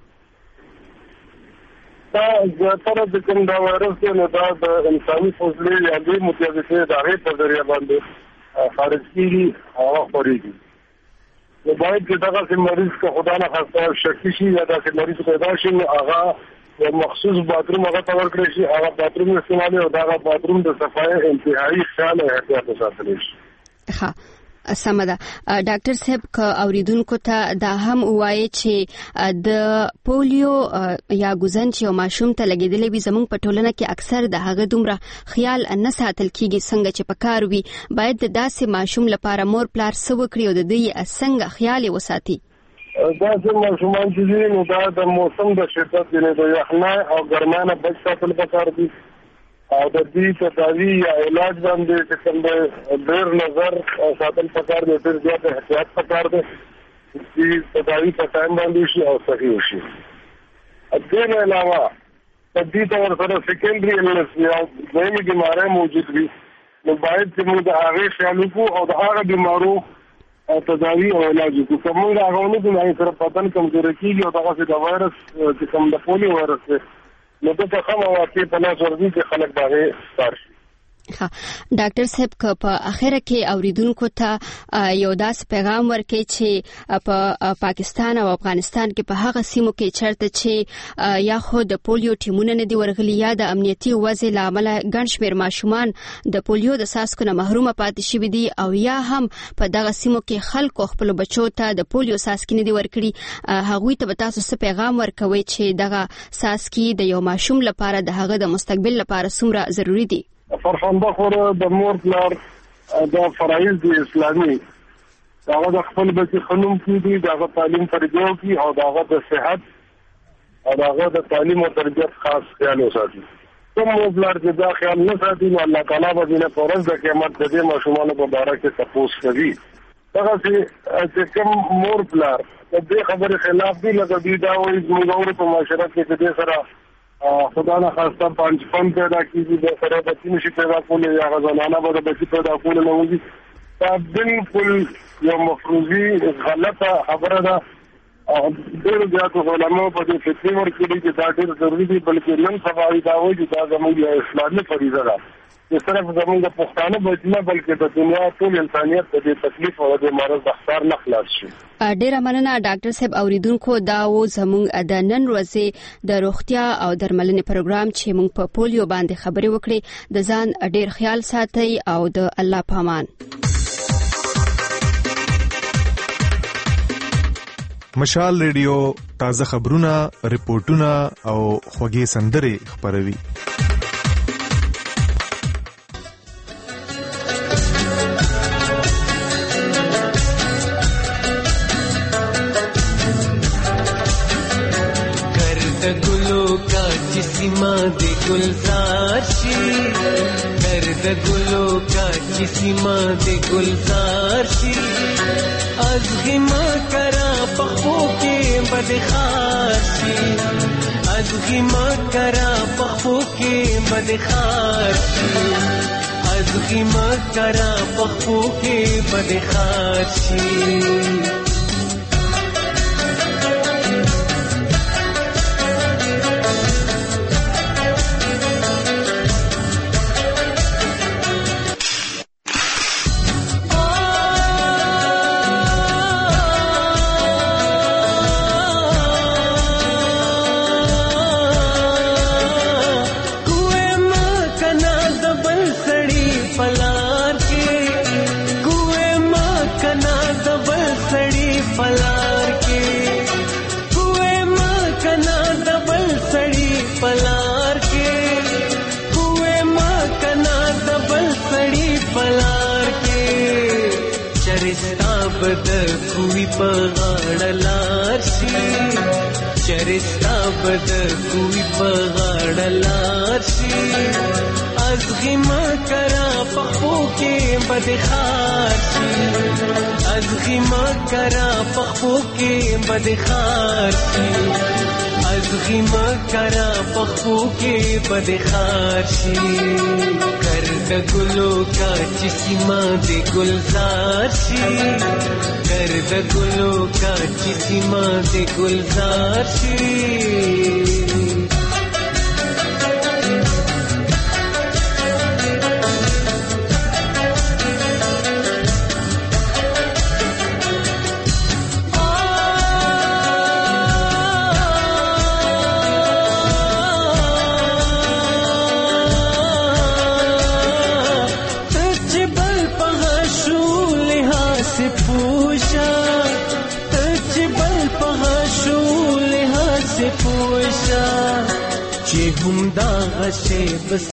دا زیاتره د کوم دا وایرس نه دا د انساني فضلې یا د متیازې د هغه په ذریعہ باندې خارج کیږي او خوريږي. نو باید چې دغه چې مریض که خدا نه خاصه شکی شي یا دغه مریض پیدا شي نو هغه یو مخصوص باتروم هغه ته ورکړی شي هغه باتروم استعمال او دغه باتروم د صفای انتهایی خیال او احتیاط ساتل شي. ها سمه ده. ډاکټر صاحب که اوریدونکو ته دا هم وایي چې د پولیو یا ګوزن چې یو ماشوم ته لګېدلې وي زموږ په ټولنه کې اکثر د هغه دومره خیال نه ساتل کیږي څنګه چې پکار وي، باید د داسې ماشوم لپاره مور پلار څه وکړي او د دوی څنګه خیال وساتي؟ دا چې ماشومان چې دي نو دا د موسم د شدت دی، د یخنۍ او ګرمۍ بچ ساتل پکار دي او د دې تداوی یا علاج باندې چې کوم ډېر نظر ساتل پکار دی، ډېر زیات احتیاط پکار دی چې تداوی په ټایم باندې شي او صحیح شي. دې نه علاوه د دې تور سره سیکنډري النس یا ځینې بیمارۍ موجود وي نو باید چې موږ د هغې خیال وکړو او د هغه بیمارو تداوی او علاج وکړو. که موږ هغه ونه کړو هغې سره بدن کمزوری کېږي او دغسې د وایرس چې کوم د پولیو وایرس دی نو دغه خمه واقع په لاس ورځي چې خلک باغې ستار شي. ها ډاکټر صاحب که په اخره کې اوریدونکو ته یو داس پیغام ورکړي چې په پاکستان او افغانستان کې په هغه سیمو کې چرته چې یا خو د پولیو ټیمونه نه دي ورغلي یا د امنیتي وضع له امله ګڼ شمېر ماشومان د پولیو د څاڅکو نه محرومه پاتې شوي دي او یا هم په دغه سیمو کې خلکو خپلو بچو ته د پولیو څاڅکي نه دي ورکړي، هغوی ته به تاسو څه پیغام ورکوئ چې دغه څاڅکي د یو ماشوم لپاره د هغه د مستقبل لپاره څومره ضروري دي؟ فرخنده خوره د مور پلار د فرایض دي اسلامي داغه د خپل بچي خنوم کې دي، داغه تعلیم تربیه کی او داغه د صحت او داغه د تعلیم او تربیت خاص خیال وساتي. کوم مور پلار چې دا خیال نه ساتي نو الله تعالی به دې په ورځ د قیامت د دې ماشومان په باره کې تپوس کوي. دغه چې کوم مور پلار د دې خبرې خلاف دي لکه دوی دا وایي زموږ په معاشره کې چې دې سره خدا نه خواسته پنځ فن پیدا کیږي د سره بچی نشي پیدا کولای یا غزنانه به د بچی پیدا کولای نه وږي. دا بالکل یو مفروضي غلطه خبره ده. ډېر زیات علماء په دې فتوی ورکړي چې دا ډېر ضروري دي، بلکې نن سبا دا وایي چې دا زموږ یو اسلامي فریضه ده چې صرف زموږ د پښتانه بچي نه بلکې د دنیا ټول انسانیت د دې تکلیف او د مرض د خطر نه خلاص شي. ډیره مننه ډاکټر صاحب. اوریدونکو دا و زموږ د نن ورځې د روغتیا او درملنې پروګرام چې موږ په پولیو باندې خبرې وکړې. د ځان ډیر خیال ساتئ او د الله پامان. مشال ریډیو تازه خبرونه، ریپورتونه او خوږې سندرې خبروي. सीमा दे गुलजार शी दर्द गुलो का की सीमा दे गुलजार शी از غما کرا پخو کې بدخار شي از غما کرا پخو کې بدخار شي از غما کرا پخو کې بدخار شي. کوئی پغاړلار شي چرستا بد کوئی پغاړلار شي از غما کرا پخو کې بدخار شي از غما کرا پخو کې بدخار شي از غما کرا پخو کې بدخار شي کر د ګلو کا چې سیما دې گلزار شي کر د ګلو کا چې سیما دې گلزار شي. هم دا غشي بس